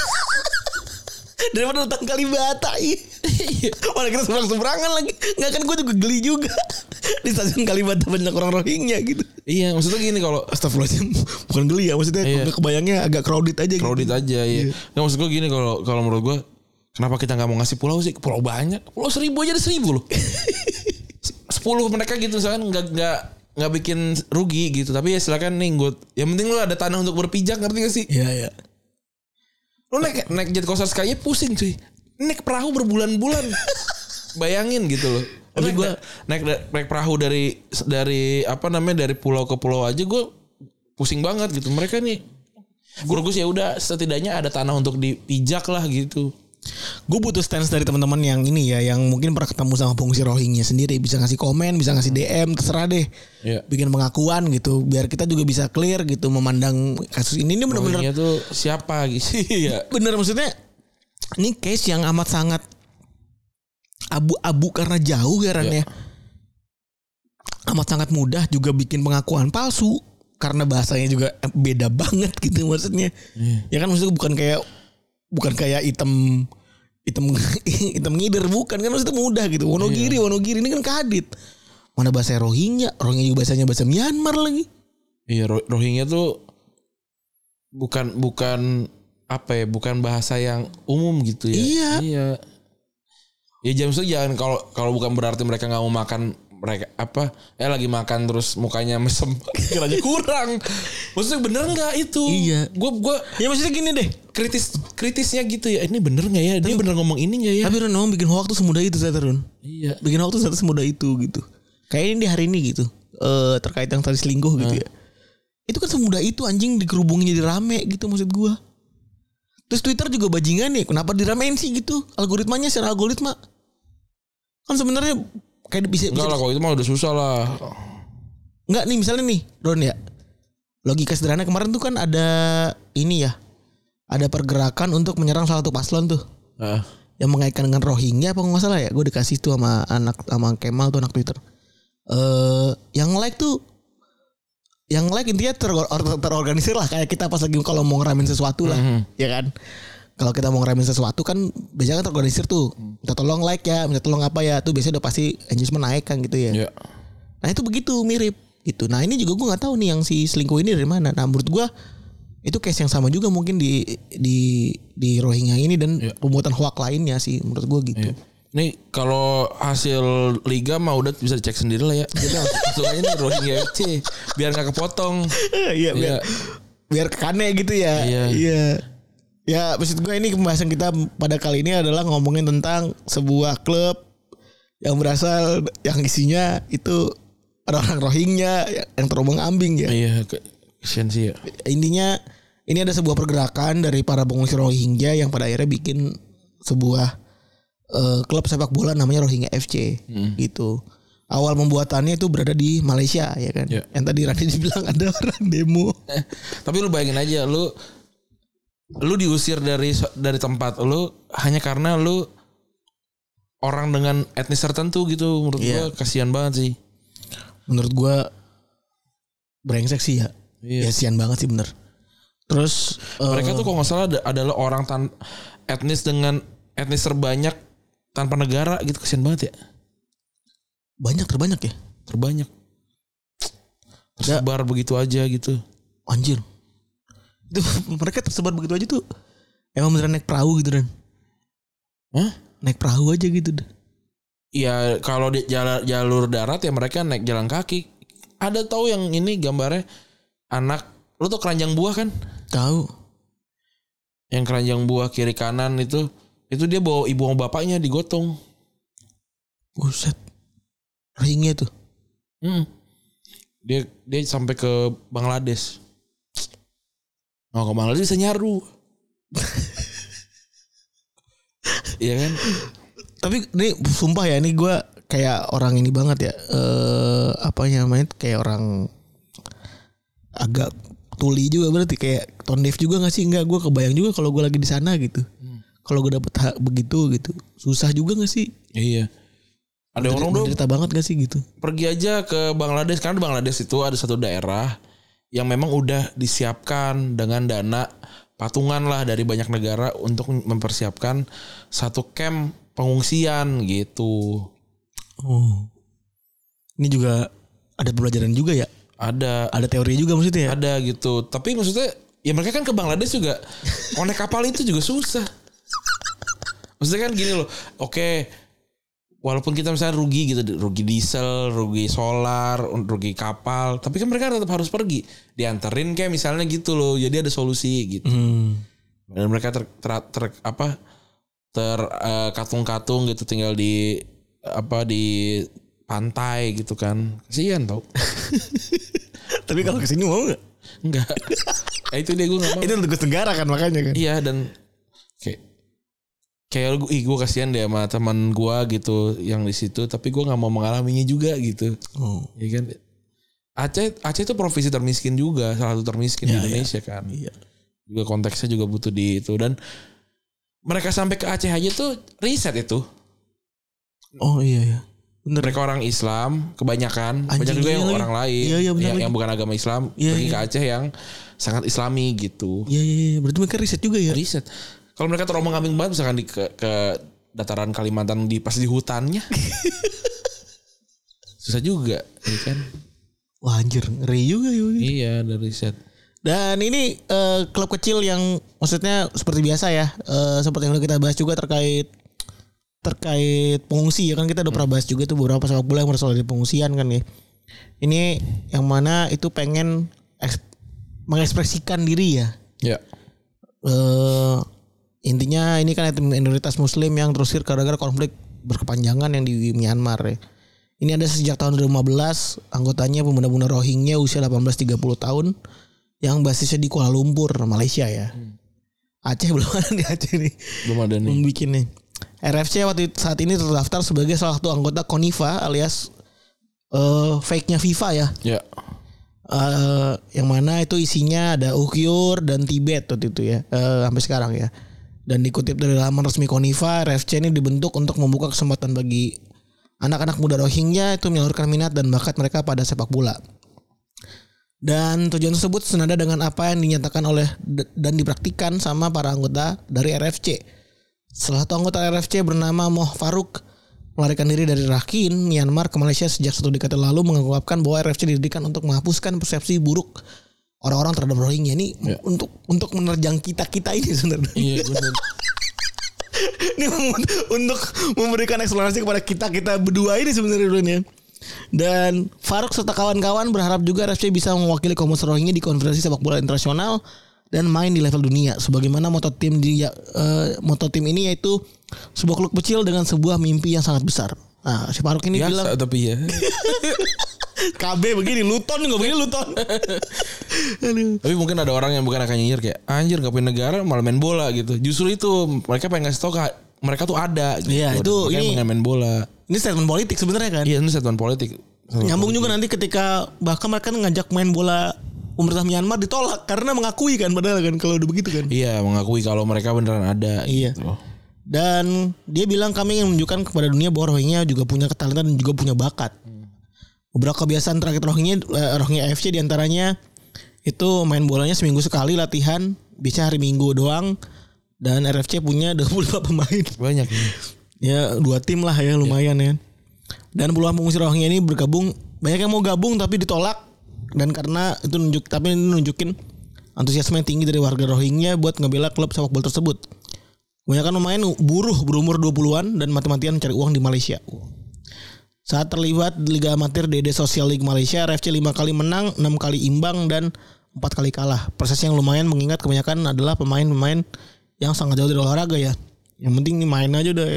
Daripada datang Kalibata. Iya. Malah kita seberang-seberangan lagi. Nggak kan gue juga geli juga. Di stasiun Kalibata banyak orang Rohingya gitu. Iya maksudnya gini kalau Astagfirullahaladzim. Bukan geli ya. Maksudnya iya. Kebayangnya agak crowded aja gitu. Crowded aja iya. Nggak maksud gue gini kalau kalau menurut gue kenapa kita nggak mau ngasih pulau sih? Pulau banyak. Pulau seribu aja ada seribu loh. Sepuluh mereka gitu misalkan nggak nggak nggak bikin rugi gitu. Tapi ya silakan nih gue. Yang penting lu ada tanah untuk berpijak, ngerti gak sih? Iya iya. Lu naik naik jet coaster sekali pusing cuy. Naik perahu berbulan-bulan. Bayangin gitu loh. Tapi gue naik naik perahu dari dari apa namanya dari pulau ke pulau aja gue pusing banget gitu. Mereka nih gue ya udah setidaknya ada tanah untuk dipijak lah gitu. Gue butuh stance dari teman-teman yang ini ya, yang mungkin pernah ketemu sama pengungsi Rohingya sendiri, bisa ngasih komen, bisa ngasih D M, terserah deh, yeah. Bikin pengakuan gitu, biar kita juga bisa clear gitu memandang kasus ini. Ini benar-benar Rohingya tuh siapa gitu ya? Bener maksudnya, ini case yang amat sangat abu-abu karena jauh ya Ran ya. Amat sangat mudah juga bikin pengakuan palsu karena bahasanya juga beda banget gitu maksudnya. Yeah. Ya kan maksudnya bukan kayak bukan kayak item item item ngider, bukan kan maksudnya mudah gitu. Wonogiri, iya. Wonogiri ini kan kadit. Mana bahasa Rohingya, Rohingya juga bahasanya bahasa Myanmar lagi. Iya, Rohingya tuh bukan bukan apa ya, bukan bahasa yang umum gitu ya. Iya. Iya. Ya jam itu jangan kalau kalau bukan berarti mereka nggak mau makan, mereka apa eh lagi makan terus mukanya mesem kiranya kurang. Maksudnya bener nggak itu? Iya. Gue gue ya maksudnya gini deh, kritis kritisnya gitu ya. Ini bener nggak ya? Dia tapi, bener ngomong ini nggak ya? Tapi Ron ngomong bikin hoax tuh semudah itu saya Ron. Iya. Bikin hoax tuh semudah itu gitu. Kayak ini di hari ini gitu. Uh, terkait yang tadi selingkuh gitu hmm. ya. Itu kan semudah itu anjing dikerubungin jadi rame gitu maksud gue. Terus Twitter juga bajingan nih. Kenapa diramein sih gitu? Algoritmanya secara algoritma kan sebenarnya kayak bisa. Enggak lah, kalau itu mah udah susah lah. Enggak nih misalnya nih Ron ya, logika sederhana kemarin tuh kan ada ini ya, ada pergerakan untuk menyerang salah satu paslon tuh uh. yang mengaitkan dengan Rohingya apa nggak salah ya. Gue dikasih tuh sama anak sama Kemal tuh anak Twitter. Uh, yang like tuh yang like intinya ter terorganisir lah kayak kita pas lagi kalau mau ngeramin sesuatu lah, mm-hmm. ya kan. Kalau kita mau ngeramin sesuatu kan biasanya kan terorganisir tuh, minta tolong like ya, minta tolong apa ya, tuh biasanya udah pasti engagement naik kan gitu ya. Yeah. Nah itu begitu mirip gitu. Nah ini juga gue nggak tahu nih yang si selingkuh ini dari mana. Nah menurut gue itu case yang sama juga mungkin di di di Rohingya ini dan yeah. pembuatan hoax lainnya sih menurut gue gitu. Yeah. Nih kalau hasil liga mah udah bisa dicek sendiri lah ya. Kita langsung aja nih Rohingya F C biar nggak kepotong. Iya biar biar kekane gitu ya. Iya. Yeah. Ya maksud gue ini pembahasan kita pada kali ini adalah ngomongin tentang sebuah klub yang berasal yang isinya itu orang-orang Rohingya yang terombang ambing ya. Iya, kesian sih ya. Intinya ini ada sebuah pergerakan dari para pengungsi Rohingya yang pada akhirnya bikin sebuah uh, klub sepak bola namanya Rohingya F C hmm. gitu. Awal pembuatannya itu berada di Malaysia ya kan. Ya. Yang tadi Rani bilang ada orang demo. Eh, tapi lu bayangin aja lu lu diusir dari dari tempat lu hanya karena lu orang dengan etnis tertentu gitu. Menurut yeah. gua kasihan banget sih. Menurut gua brengsek sih ya. Yeah. Ya kasihan banget sih bener. Terus mereka uh, tuh kalau nggak salah adalah orang tan etnis dengan etnis terbanyak tanpa negara gitu. Kasihan banget ya. Banyak terbanyak ya? Terbanyak. Tersebar ya. Begitu aja gitu. Anjir. Itu mereka tersebar begitu aja tuh emang beneran naik perahu gitu Dan. Hah? Naik perahu aja gitu dah. Iya kalau di jalur, jalur darat ya mereka naik jalan kaki. Ada tahu yang ini gambarnya anak lu tuh keranjang buah kan? Tahu. Yang keranjang buah kiri kanan itu itu dia bawa ibu sama bapaknya digotong. Buset. Rohingya tuh. Hmm. Dia dia sampai ke Bangladesh. Oh, ke Bangladesh bisa nyaru. Iya kan? Tapi ini sumpah ya, ini gue kayak orang ini banget ya. Eh apa namanya? Kayak orang agak tuli juga berarti, kayak tone deaf juga nggak sih? Enggak, gue kebayang juga kalau gue lagi di sana gitu. Hmm. Kalau gue dapet hak begitu gitu, susah juga nggak sih? Iya. Ada orang dong cerita banget gak sih gitu. Pergi aja ke Bangladesh, karena di Bangladesh itu ada satu daerah yang memang udah disiapkan dengan dana patungan lah dari banyak negara untuk mempersiapkan satu camp pengungsian gitu. Oh. Ini juga ada pembelajaran juga ya? Ada. Ada teori juga maksudnya ya? Ada gitu. Tapi maksudnya ya mereka kan ke Bangladesh juga konek kapal itu juga susah. Maksudnya kan gini loh. Oke, walaupun kita misalnya rugi gitu, rugi diesel, rugi solar, rugi kapal, tapi kan mereka tetap harus pergi, dianterin kayak misalnya gitu loh. Jadi ada solusi gitu. Hmm. Dan mereka ter, ter, ter apa ter uh, katung-katung gitu, tinggal di apa di pantai gitu kan. Kasihan tau. Tapi kalau kesini mau nggak? Enggak. Ya itu dia, gue nggak mau. Itu tugas negara kan makanya kan. Iya, dan kayak kayak gue, gue kasihan deh sama teman gue gitu yang di situ, tapi gue nggak mau mengalaminya juga gitu. Oh. Ya kan. Aceh Aceh itu provinsi termiskin juga, salah satu termiskin ya, di Indonesia ya. Kan. Iya. Juga konteksnya juga butuh di itu, dan mereka sampai ke Aceh aja tuh riset itu. Oh iya ya. Bener. Mereka orang Islam kebanyakan, Anjing, banyak juga yang lagi. orang lain iya, iya, yang, yang bukan agama Islam iya, pergi iya. ke Aceh yang sangat Islami gitu. Iya iya iya, berarti mereka riset juga ya. Riset. Kalau mereka terombang-ambing banget misalkan di ke, ke dataran Kalimantan di pas di hutannya. Susah juga, ya kan? Wah anjir, ngeri juga ya. Iya, ada riset. Dan ini uh, klub kecil yang maksudnya seperti biasa ya, uh, seperti yang udah kita bahas juga terkait terkait pengungsi ya kan, kita udah pernah bahas juga tuh beberapa sepak bola yang berasal dari pengungsian kan ya. Ini yang mana itu pengen eks- mengekspresikan diri ya. Ya. Uh, intinya ini kan minoritas Muslim yang terusir gara-gara konflik berkepanjangan yang di Myanmar ya. Ini ada sejak tahun dua ribu lima belas, anggotanya pemuda-pemuda Rohingya usia delapan belas tiga puluh tahun yang basisnya di Kuala Lumpur, Malaysia ya. Hmm. Aceh belum ada nih Aceh nih. Belum ada nih. Membikin nih. R F C waktu saat ini terdaftar sebagai salah satu anggota KONIFA alias uh, fake-nya FIFA ya. Ya. Uh, yang mana itu isinya ada Uighur dan Tibet waktu itu ya, uh, sampai sekarang ya. Dan dikutip dari laman resmi KONIFA, R F C ini dibentuk untuk membuka kesempatan bagi anak-anak muda Rohingya itu menyalurkan minat dan bakat mereka pada sepak bola. Dan tujuan tersebut senada dengan apa yang dinyatakan oleh dan dipraktikkan sama para anggota dari R F C. Salah satu anggota R F C bernama Moh Faruk melarikan diri dari Rakhine, Myanmar ke Malaysia sejak satu dekade lalu, mengungkapkan bahwa R F C didirikan untuk menghapuskan persepsi buruk orang-orang terhadap Rohingya. Ini ya. untuk untuk menerjang kita-kita ini sebenarnya. Iya benar. Ini untuk memberikan eksplorasi kepada kita-kita berdua ini sebenarnya. Dan Faruk serta kawan-kawan berharap juga R F C bisa mewakili komunitas Rohingya di konferensi sepak bola internasional dan main di level dunia. Sebagaimana moto tim di uh, moto tim ini yaitu sebuah klub kecil dengan sebuah mimpi yang sangat besar. Nah, si Faruk ini biasa, bilang tapi ya. K B begini, Luton enggak begini Luton. Tapi mungkin ada orang yang bukan akan nyinyir kayak anjir enggak punya negara malah main bola gitu. Justru itu mereka pengen ngasih tahu mereka tuh ada gitu. Iya, itu ini main bola. Ini statement politik sebenarnya kan? Iya, ini statement politik. Statement Nyambung politik. Juga nanti ketika bahkan mereka ngajak main bola pemerintah Myanmar ditolak karena mengakui kan, padahal kan kalau udah begitu kan. Iya, mengakui kalau mereka beneran ada. Iya. Gitu. Dan dia bilang kami ingin menunjukkan kepada dunia bahwa Rohingya juga punya ketalentan dan juga punya bakat. Hmm. Beberapa kebiasaan terakhir Rohingya, Rohingya F C diantaranya itu main bolanya seminggu sekali latihan, bisa hari Minggu doang. Dan R F C punya dua puluh lima pemain. Banyak ya. Ya dua tim lah ya lumayan ya. ya. Dan puluhan pengungsi Rohingya ini bergabung, banyak yang mau gabung tapi ditolak. Dan karena itu nunjuk, tapi ini nunjukin antusiasme yang tinggi dari warga Rohingya buat ngebela klub sepak bola tersebut. Kebanyakan pemain buruh berumur dua puluhan dan mati-matian mencari uang di Malaysia. Saat terlibat di Liga Amatir D D Social League Malaysia, R F C lima kali menang, enam kali imbang dan empat kali kalah. Prestasi yang lumayan mengingat kebanyakan adalah pemain-pemain yang sangat jauh dari olahraga ya. Yang penting nih main aja udah.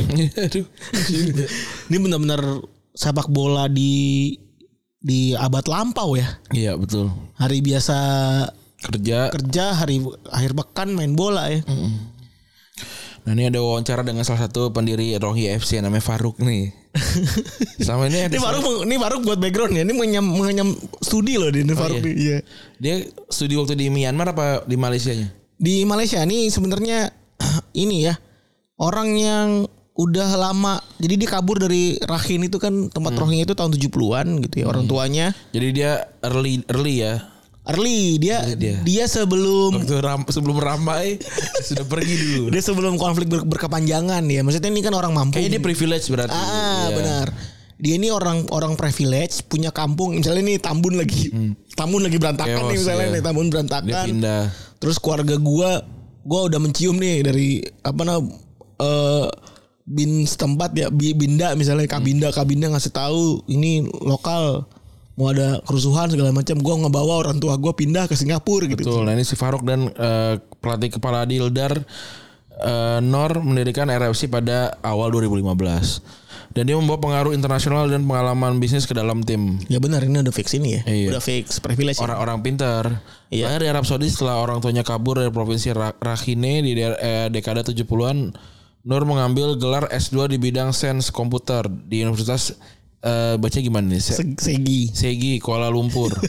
Ini benar-benar sepak bola di di abad lampau ya. Iya betul. Hari biasa Kerja. Kerja hari akhir pekan main bola ya. Mm-mm. Nah ini ada wawancara dengan salah satu pendiri Rohingya F C namanya Faruk nih. Selama ini ada Ini Faruk, ini Faruk buat background ya. Ini mengenyam, mengenyam studi loh di ini oh, Faruk iya. nih. Iya. Dia studi waktu di Myanmar apa di Malaysianya? Di Malaysia nih sebenarnya ini ya orang yang udah lama. Jadi dia kabur dari Rakhine itu kan tempat hmm. Rohingya itu tahun tujuh puluhan gitu ya orang tuanya. Jadi dia early early ya. Early dia, dia dia sebelum waktu ram, sebelum ramai sudah pergi dulu. Dia sebelum konflik ber, berkepanjangan ya. Maksudnya ini kan orang mampu. Kayaknya dia privilege berarti. Ah, ya. Benar. Dia ini orang orang privilege, punya kampung. Misalnya nih Tambun lagi. Hmm. Tambun lagi berantakan Chaos, nih misalnya ya. nih Tambun berantakan. Dia pindah. Terus keluarga gua gua udah mencium nih dari apa namanya uh, bin setempat ya, Binda misalnya Kabinda, Kabinda ngasih tahu ini lokal mau ada kerusuhan segala macam, gue ngebawa orang tua gue pindah ke Singapura gitu. Betul. Nah ini si Faruk dan uh, pelatih kepala Dildar uh, Nor mendirikan R F C pada awal dua ribu lima belas. Dan dia membawa pengaruh internasional dan pengalaman bisnis ke dalam tim. Ya benar, ini udah fix ini ya. Iya. Udah fix privilege. Orang-orang pintar. Iya. Lahir di Arab Saudi setelah orang tuanya kabur dari provinsi Rakhine di eh, dekade tujuh puluhan. Nur mengambil gelar S dua di bidang sains komputer di Universitas Uh, baca gimana nih? Se- Segi Segi Kuala Lumpur.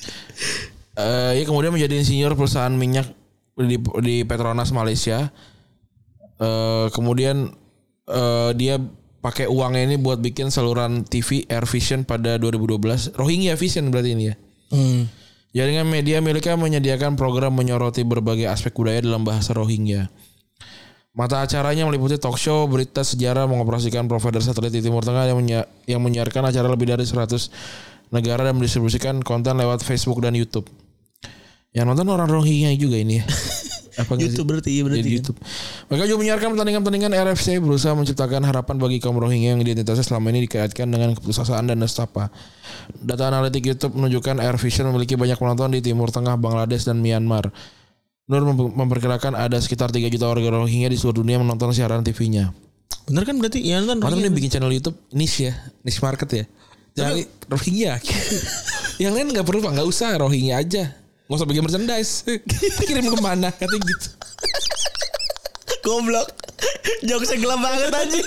uh, ya kemudian menjadi insinyur perusahaan minyak di, di Petronas Malaysia. Uh, kemudian uh, dia pakai uangnya ini buat bikin saluran T V Air Vision pada dua ribu dua belas. Rohingya Vision berarti ini ya. Hmm. Jaringan media miliknya menyediakan program menyoroti berbagai aspek budaya dalam bahasa Rohingya. Mata acaranya meliputi talk show, berita sejarah, mengoperasikan provider satelit di Timur Tengah yang, menyi- yang menyiarkan acara lebih dari seratus negara dan mendistribusikan konten lewat Facebook dan YouTube. Yang nonton orang Rohingya juga ini ya. Apa YouTube berarti iya berarti. YouTube. Mereka juga menyiarkan pertandingan-pertandingan R F C berusaha menciptakan harapan bagi kaum Rohingya yang identitasnya selama ini dikaitkan dengan keputusasaan dan nestapa. Data analitik YouTube menunjukkan Air Vision memiliki banyak penonton di Timur Tengah, Bangladesh dan Myanmar. Nur memperkirakan ada sekitar tiga juta warga Rohingya di seluruh dunia menonton siaran T V-nya. Bener kan berarti ya nonton Rohingya. Dia bikin channel YouTube niche ya, niche market ya. Jadi Rohingya. Yang lain nggak perlu pak, nggak usah Rohingya aja. Nggak usah bikin merchandise. Kirim kemana? Katanya gitu. Goblok. Jokesnya gelap banget aja.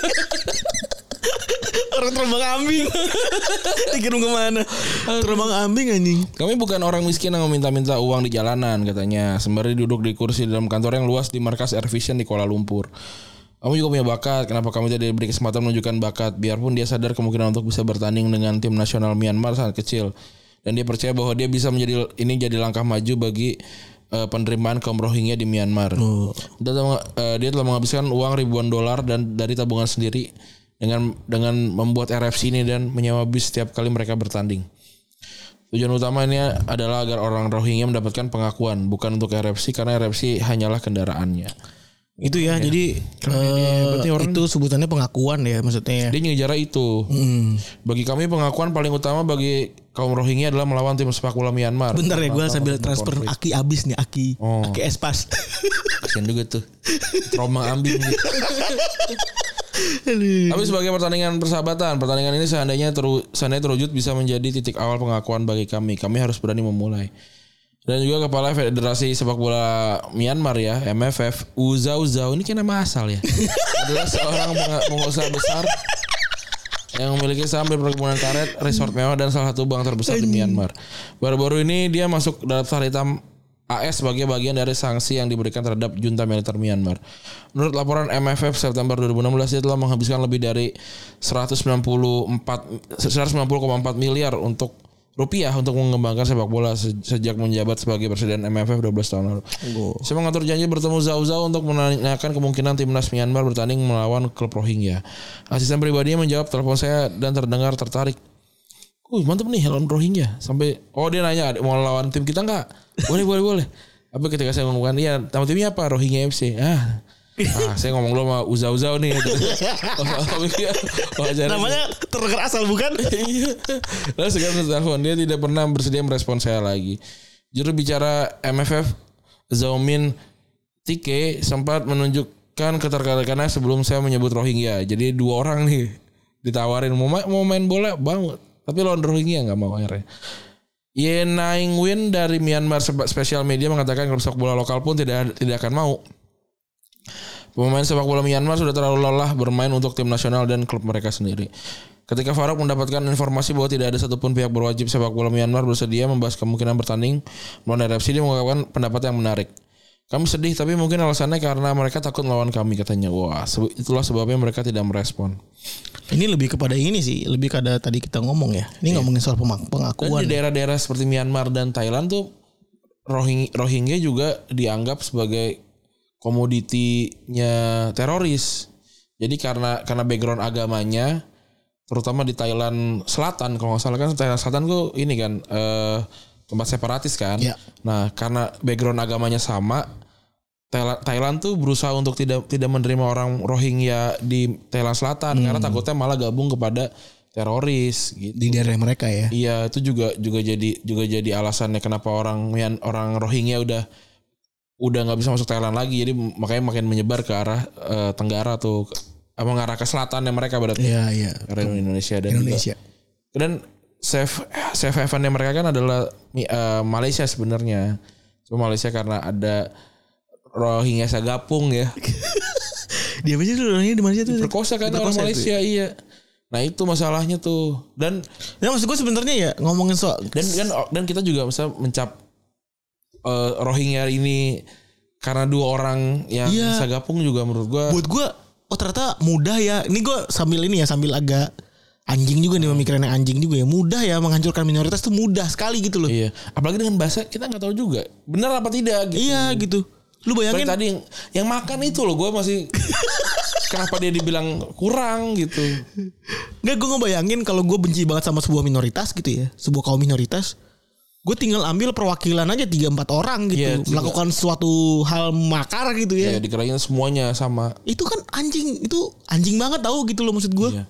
Orang terbang ambing. Dikirim kemana? Terbang ambing anjing. Kami bukan orang miskin yang meminta-minta uang di jalanan katanya. Sembari duduk di kursi dalam kantor yang luas di markas Air Vision di Kuala Lumpur. Kamu juga punya bakat. Kenapa kamu tidak diberi kesempatan menunjukkan bakat? Biarpun dia sadar kemungkinan untuk bisa bertanding dengan tim nasional Myanmar sangat kecil. Dan dia percaya bahwa dia bisa menjadi ini jadi langkah maju bagi uh, penerimaan kaum Rohingya di Myanmar. Oh. Dia, telah, uh, dia telah menghabiskan uang ribuan dolar dan dari tabungan sendiri dengan dengan membuat R F C ini dan menyewa bis setiap kali mereka bertanding. Tujuan utamanya adalah agar orang Rohingya mendapatkan pengakuan, bukan untuk R F C karena R F C hanyalah kendaraannya. Itu ya, ya. Jadi uh, dia, orang itu sebutannya pengakuan ya maksudnya ya. Dia ngejar itu. Hmm. Bagi kami pengakuan paling utama bagi kaum Rohingya adalah melawan tim sepak bola Myanmar. Bentar ya, gue sambil transfer konflik. Aki abis nih Aki, oh. Aki Espas. Kasian juga tuh, trauma ambing gitu. Tapi sebagai pertandingan persahabatan, pertandingan ini seandainya teru, seandainya terwujud bisa menjadi titik awal pengakuan bagi kami. Kami harus berani memulai. Dan juga Kepala Federasi Sepak Bola Myanmar ya, M F F, Uzau Zau, ini kan nama asal ya. Adalah seorang pengusaha besar yang memiliki saham di perkebunan karet, resort mewah dan salah satu bank terbesar di Myanmar. Baru-baru ini dia masuk daftar hitam A S sebagai bagian dari sanksi yang diberikan terhadap junta militer Myanmar. Menurut laporan M F F September dua ribu enam belas, dia telah menghabiskan lebih dari seratus sembilan puluh koma empat miliar untuk rupiah untuk mengembangkan sepak bola sejak menjabat sebagai presiden M F F dua belas tahun lalu. Oh. Saya mengatur janji bertemu Zau Zau untuk menanyakan kemungkinan timnas Myanmar bertanding melawan klub Rohingya. Asisten pribadinya menjawab telepon saya dan terdengar tertarik. Uh, mantap nih lawan Rohingya. Sampai oh dia nanya mau lawan tim kita enggak? Boleh boleh boleh. Tapi ketika saya ngomongkan iya, nama timnya apa? Rohingya F C. Ah. Ah, saya ngomong dulu sama Uzau Uzau nih. Namanya terdengar asal bukan? Iya. Lalu sekarang telepon, dia tidak pernah bersedia merespon saya lagi. Juru bicara M F F Zaumin Tike sempat menunjukkan keterkaitannya sebelum saya menyebut Rohingya. Jadi dua orang nih ditawarin mau main, mau main bola banget, tapi lawan Rohingya nggak mau akhirnya. Ye Naingwin dari Myanmar Special Media mengatakan klub sepak bola lokal pun tidak tidak akan mau. Pemain sepak bola Myanmar sudah terlalu lelah bermain untuk tim nasional dan klub mereka sendiri. Ketika Farouk mendapatkan informasi bahwa tidak ada satupun pihak berwajib sepak bola Myanmar bersedia membahas kemungkinan bertanding melawan R F C, dia mengungkapkan pendapat yang menarik. Kami sedih tapi mungkin alasannya karena mereka takut melawan kami, katanya. Wah, itulah sebabnya mereka tidak merespon. Ini lebih kepada ini sih, lebih kepada tadi kita ngomong ya. Ini yeah. ngomongin soal pengakuan. Dan di daerah-daerah seperti Myanmar dan Thailand tuh Rohingya, Rohingya juga dianggap sebagai komoditinya teroris. Jadi karena karena background agamanya, terutama di Thailand Selatan, kalau nggak salah kan Thailand Selatan tuh ini kan eh, tempat separatis kan. Yeah. Nah karena background agamanya sama, Thailand, Thailand tuh berusaha untuk tidak tidak menerima orang Rohingya di Thailand Selatan hmm. karena takutnya malah gabung kepada teroris gitu. Di daerah mereka ya. Iya, itu juga juga jadi juga jadi alasannya kenapa orang orang Rohingya udah udah nggak bisa masuk Thailand lagi. Jadi makanya makin menyebar ke arah uh, Tenggara tuh, apa mengarah ke selatan mereka berarti. Iya, iya. Karena Indonesia dan Indonesia. Juga, dan safe safe haven mereka kan adalah uh, Malaysia sebenarnya. Cuma Malaysia karena ada Rohingya Sagapung ya. Dia aja tuh Rohingya di Malaysia tuh. Perkosa kan orang Malaysia itu. Iya. Nah itu masalahnya tuh. Dan ya maksud gue sebenarnya ya ngomongin soal dan dan dan kita juga bisa mencap uh, Rohingya ini karena dua orang yang iya. Sagapung juga menurut gue. Buat gue oh ternyata mudah ya. Ini gue sambil ini ya sambil agak anjing juga nih pemikirannya anjing juga ya. Mudah ya menghancurkan minoritas tuh mudah sekali gitu loh. Iya. Apalagi dengan bahasa kita nggak tahu juga benar apa tidak gitu. Iya gitu. Lu bayangin tadi yang, yang makan itu loh gue masih kenapa dia dibilang kurang gitu. Nggak, gue ngebayangin kalau gue benci banget sama sebuah minoritas gitu ya, sebuah kaum minoritas, gue tinggal ambil perwakilan aja tiga empat orang gitu ya, melakukan suatu hal makar gitu ya. Iya, dikirain semuanya sama. Itu kan anjing, itu anjing banget tau gitu loh maksud gue. Iya.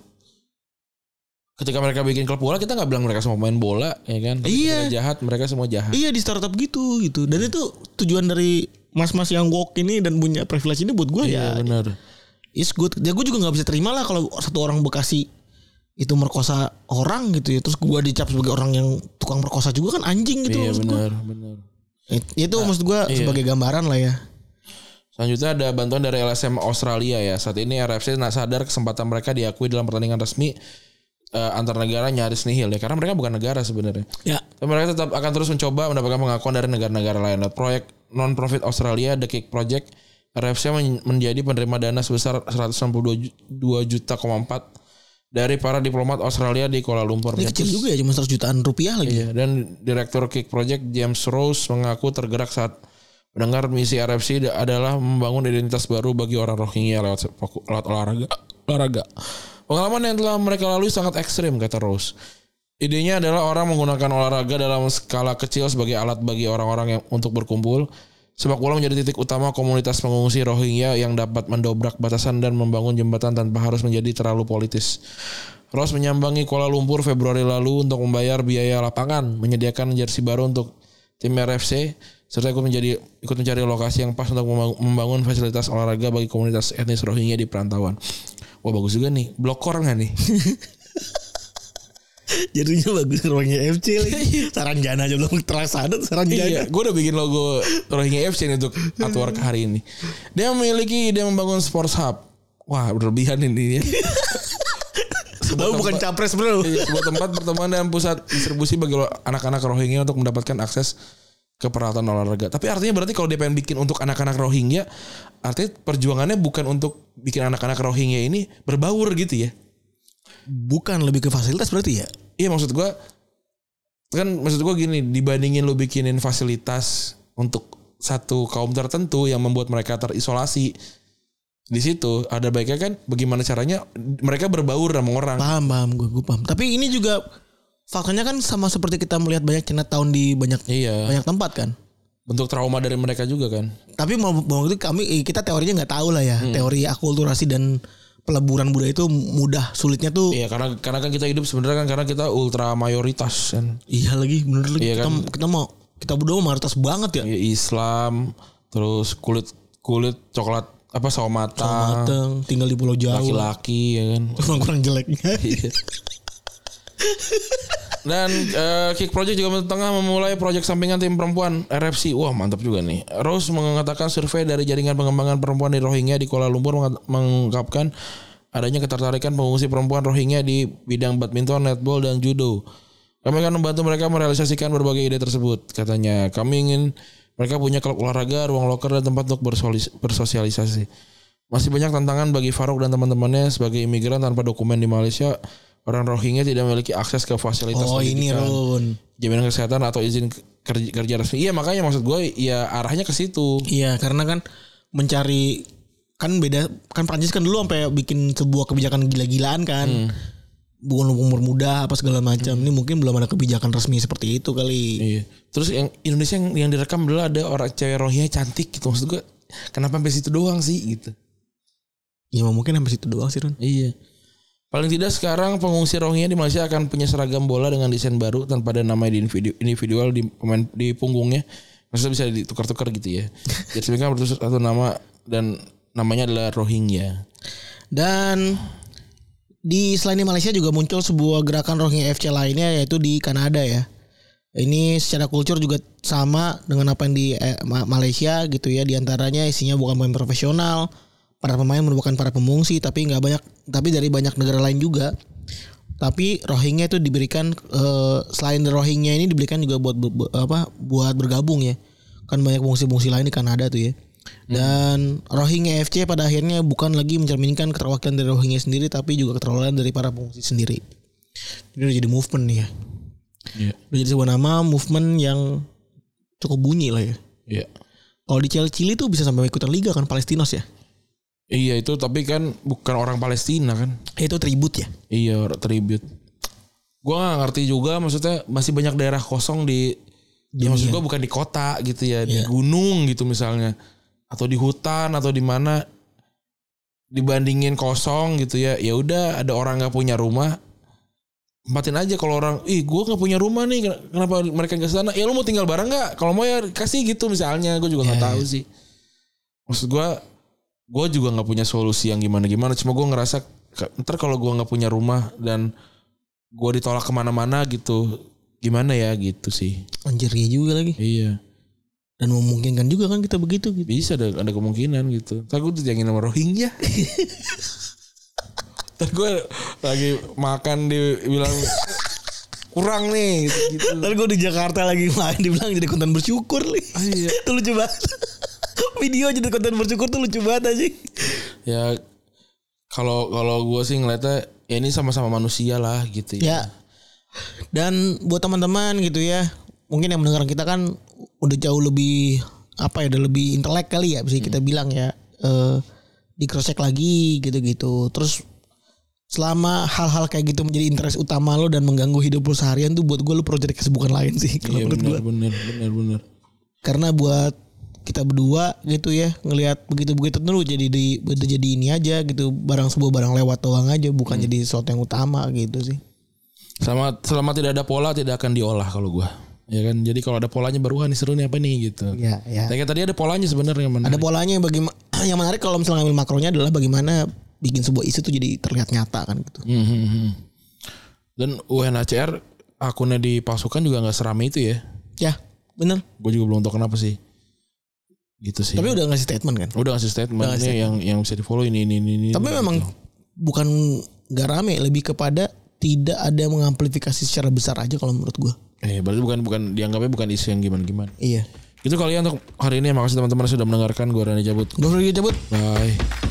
Ketika mereka bikin klub bola, kita nggak bilang mereka semua main bola, ya kan? Tapi iya. Jahat, mereka semua jahat. Iya, di startup gitu gitu. Dan itu tujuan dari mas-mas yang woke ini dan punya privilege ini buat gue iya, ya. Benar. Is good. Ya gue juga nggak bisa terima lah kalau satu orang Bekasi itu merkosa orang gitu ya. Terus gue dicap sebagai orang yang tukang merkosa juga kan anjing gitu. Iya benar, benar. Itu nah, maksud gue iya. sebagai gambaran lah ya. Selanjutnya ada bantuan dari L S M Australia ya. Saat ini R F C nak sadar kesempatan mereka diakui dalam pertandingan resmi uh, antar negara nyaris nihil ya. Karena mereka bukan negara sebenarnya. Ya. Tapi mereka tetap akan terus mencoba mendapatkan pengakuan dari negara-negara lain. Proyek non-profit Australia, The Kick Project, R F C menjadi penerima dana sebesar seratus enam puluh dua juta koma empat dari para diplomat Australia di Kuala Lumpur. Ini kecil juga ya, cuma seratus jutaan rupiah lagi. Iya, dan Direktur Kick Project James Rose mengaku tergerak saat mendengar misi R F C adalah membangun identitas baru bagi orang Rohingya lewat, lewat olahraga. olahraga. Pengalaman yang telah mereka lalui sangat ekstrim, kata Rose. Idenya adalah orang menggunakan olahraga dalam skala kecil sebagai alat bagi orang-orang yang untuk berkumpul. Sepak bola menjadi titik utama komunitas pengungsi Rohingya yang dapat mendobrak batasan dan membangun jembatan tanpa harus menjadi terlalu politis. Ross menyambangi Kuala Lumpur Februari lalu untuk membayar biaya lapangan, menyediakan jersey baru untuk tim R F C, serta ikut menjadi ikut mencari lokasi yang pas untuk membangun fasilitas olahraga bagi komunitas etnis Rohingya di perantauan. Wah bagus juga nih, blokor nggak nih? Jadinya bagus Rohingya F C lagi. Saranjana aja belum terlaksana Saranjana. Iya, gue udah bikin logo Rohingya F C nih untuk artwork hari ini. Dia memiliki dia membangun sports hub. Wah, berlebihan ini ya. Sebuah bukan capres bro. Iya, sebuah tempat pertemuan dan pusat distribusi bagi anak-anak Rohingya untuk mendapatkan akses ke peralatan olahraga. Tapi artinya berarti kalau dia pengen bikin untuk anak-anak Rohingya, artinya perjuangannya bukan untuk bikin anak-anak Rohingya ini berbaur gitu ya. Bukan, lebih ke fasilitas berarti ya? Iya maksud gue kan maksud gue gini, dibandingin lu bikinin fasilitas untuk satu kaum tertentu yang membuat mereka terisolasi, di situ ada baiknya kan bagaimana caranya mereka berbaur sama orang. Paham paham gue gue paham. Tapi ini juga faktanya kan sama seperti kita melihat banyak Chinatown di banyak iya. banyak tempat kan. Bentuk trauma dari mereka juga kan. Tapi mau mau itu kami kita teorinya nggak tahu lah ya, hmm. teori akulturasi dan peleburan budaya itu mudah sulitnya tuh. Iya karena karena kan kita hidup sebenarnya kan karena kita ultra mayoritas kan. Iya lagi bener lagi iya kita kan? kita mau kita berdua mayoritas banget ya. Iya, Islam terus kulit kulit coklat apa sawo matang. Sawo matang tinggal di Pulau Jawa. Laki-laki ya kan. Kurang kurang jeleknya. Dan uh, Kick Project juga tengah memulai proyek sampingan tim perempuan R F C. Wah mantap juga nih. Rose mengatakan survei dari jaringan pengembangan perempuan di Rohingya di Kuala Lumpur mengungkapkan adanya ketertarikan pengungsi perempuan Rohingya di bidang badminton, netball, dan judo. Kami akan membantu mereka merealisasikan berbagai ide tersebut. Katanya kami ingin mereka punya klub olahraga, ruang loker, dan tempat untuk bersosialisasi. Masih banyak tantangan bagi Farouk dan teman-temannya sebagai imigran tanpa dokumen di Malaysia. Orang Rohingya tidak memiliki akses ke fasilitas oh, pendidikan, ini Ron. jaminan kesehatan atau izin kerja, kerja resmi. Iya makanya maksud gue ya arahnya ke situ. Iya karena kan mencari kan beda kan Prancis kan dulu sampai bikin sebuah kebijakan gila-gilaan kan. Hmm. Bukan umur muda apa segala macam. Hmm. Ini mungkin belum ada kebijakan resmi seperti itu kali. Iya. Terus yang Indonesia yang, yang direkam dulu ada orang cewek Rohingya cantik gitu. Maksud gue kenapa sampai situ doang sih gitu. Ya mungkin sampai situ doang sih Ron. Iya. Paling tidak sekarang pengungsi Rohingya di Malaysia akan punya seragam bola dengan desain baru tanpa ada nama individual di pemain di punggungnya. Maksudnya bisa ditukar-tukar gitu ya. Jadi mereka bertulis satu nama dan namanya adalah Rohingya. Dan di selain di Malaysia juga muncul sebuah gerakan Rohingya F C lainnya yaitu di Kanada ya. Ini secara kultur juga sama dengan apa yang di eh, Malaysia gitu ya. Di antaranya isinya bukan pemain profesional. Para pemain merupakan para pengungsi tapi nggak banyak tapi dari banyak negara lain juga. Tapi Rohingya itu diberikan uh, selain Rohingya ini diberikan juga buat bu, apa buat bergabung ya. Kan banyak pengungsi-pengungsi lain di Kanada tuh ya. Dan hmm. Rohingya F C pada akhirnya bukan lagi mencerminkan keterwakilan dari Rohingya sendiri tapi juga keterwakilan dari para pengungsi sendiri. Ini udah jadi movement nih ya. Yeah. Udah jadi sebuah nama movement yang cukup bunyi lah ya. Iya. Yeah. Kalau di Chile tuh bisa sampai ikutan liga kan Palestinos ya. Iya itu tapi kan bukan orang Palestina kan. Itu tribut ya. Iya tribut. Gue gak ngerti juga maksudnya masih banyak daerah kosong di. Ya maksud gue bukan di kota gitu ya. Di gunung gitu misalnya. Atau di hutan atau di mana. Dibandingin kosong gitu ya. Ya udah ada orang gak punya rumah. Tempatin aja kalau orang. Ih gue gak punya rumah nih. Kenapa mereka gak kesana. Ya lu mau tinggal bareng gak. Kalau mau ya kasih gitu misalnya. Gue juga yeah. gak tahu sih. Maksud gue. Gue juga gak punya solusi yang gimana-gimana. Cuma gue ngerasa ntar kalau gue gak punya rumah dan gue ditolak kemana-mana gitu, gimana ya gitu sih. Anjir ya juga lagi. Iya. Dan memungkinkan juga kan kita begitu gitu. Bisa ada, ada kemungkinan gitu. Ntar gue dijangin sama Rohingya. Ntar gue lagi makan dibilang kurang nih gitu. Ntar gue di Jakarta lagi main dibilang jadi konten bersyukur nih. Oh, iya. Itu lucu banget. Video jadi konten bersyukur tuh lucu banget aja. Ya kalau kalau gue sih ngeliatnya ya ini sama-sama manusia lah gitu ya. Ya. Dan buat teman-teman gitu ya, mungkin yang mendengar kita kan udah jauh lebih apa ya, udah lebih intelek kali ya bisa kita hmm. bilang ya. Eh, di cross check lagi gitu-gitu. Terus selama hal-hal kayak gitu menjadi interest utama lo dan mengganggu hidup lo seharian tuh buat gue lo perlu cari kesibukan lain sih. Iya benar benar benar benar. Karena buat kita berdua gitu ya ngelihat begitu-begitu tuh jadi di jadi ini aja gitu, barang sebuah barang lewat doang aja, bukan hmm. jadi sesuatu yang utama gitu sih. Selama selama tidak ada pola tidak akan diolah kalau gua. Ya kan, jadi kalau ada polanya baru nih seru nih apa nih gitu. Iya, iya. Kayak tadi ada polanya sebenarnya yang menarik. Ada polanya yang bagaimana yang menarik kalau misalnya ngambil makronya adalah bagaimana bikin sebuah isu tuh jadi terlihat nyata kan gitu. Hmm, hmm, hmm. Dan U N H C R akunnya dipalsukan juga nggak seramai itu ya. Ya, benar. Gue juga belum tahu kenapa sih. Gitu sih. Tapi udah ngasih statement kan? Udah ngasih statement ini statement. yang yang bisa di follow ini ini ini. Tapi memang gitu. Bukan gak rame, lebih kepada tidak ada mengamplifikasi secara besar aja kalau menurut gue. Eh berarti bukan bukan dianggapnya bukan isu yang gimana gimana. Iya. Gitu kalian untuk hari ini, makasih teman-teman sudah mendengarkan. Gue Rani cabut. Gue Rani cabut. Bye.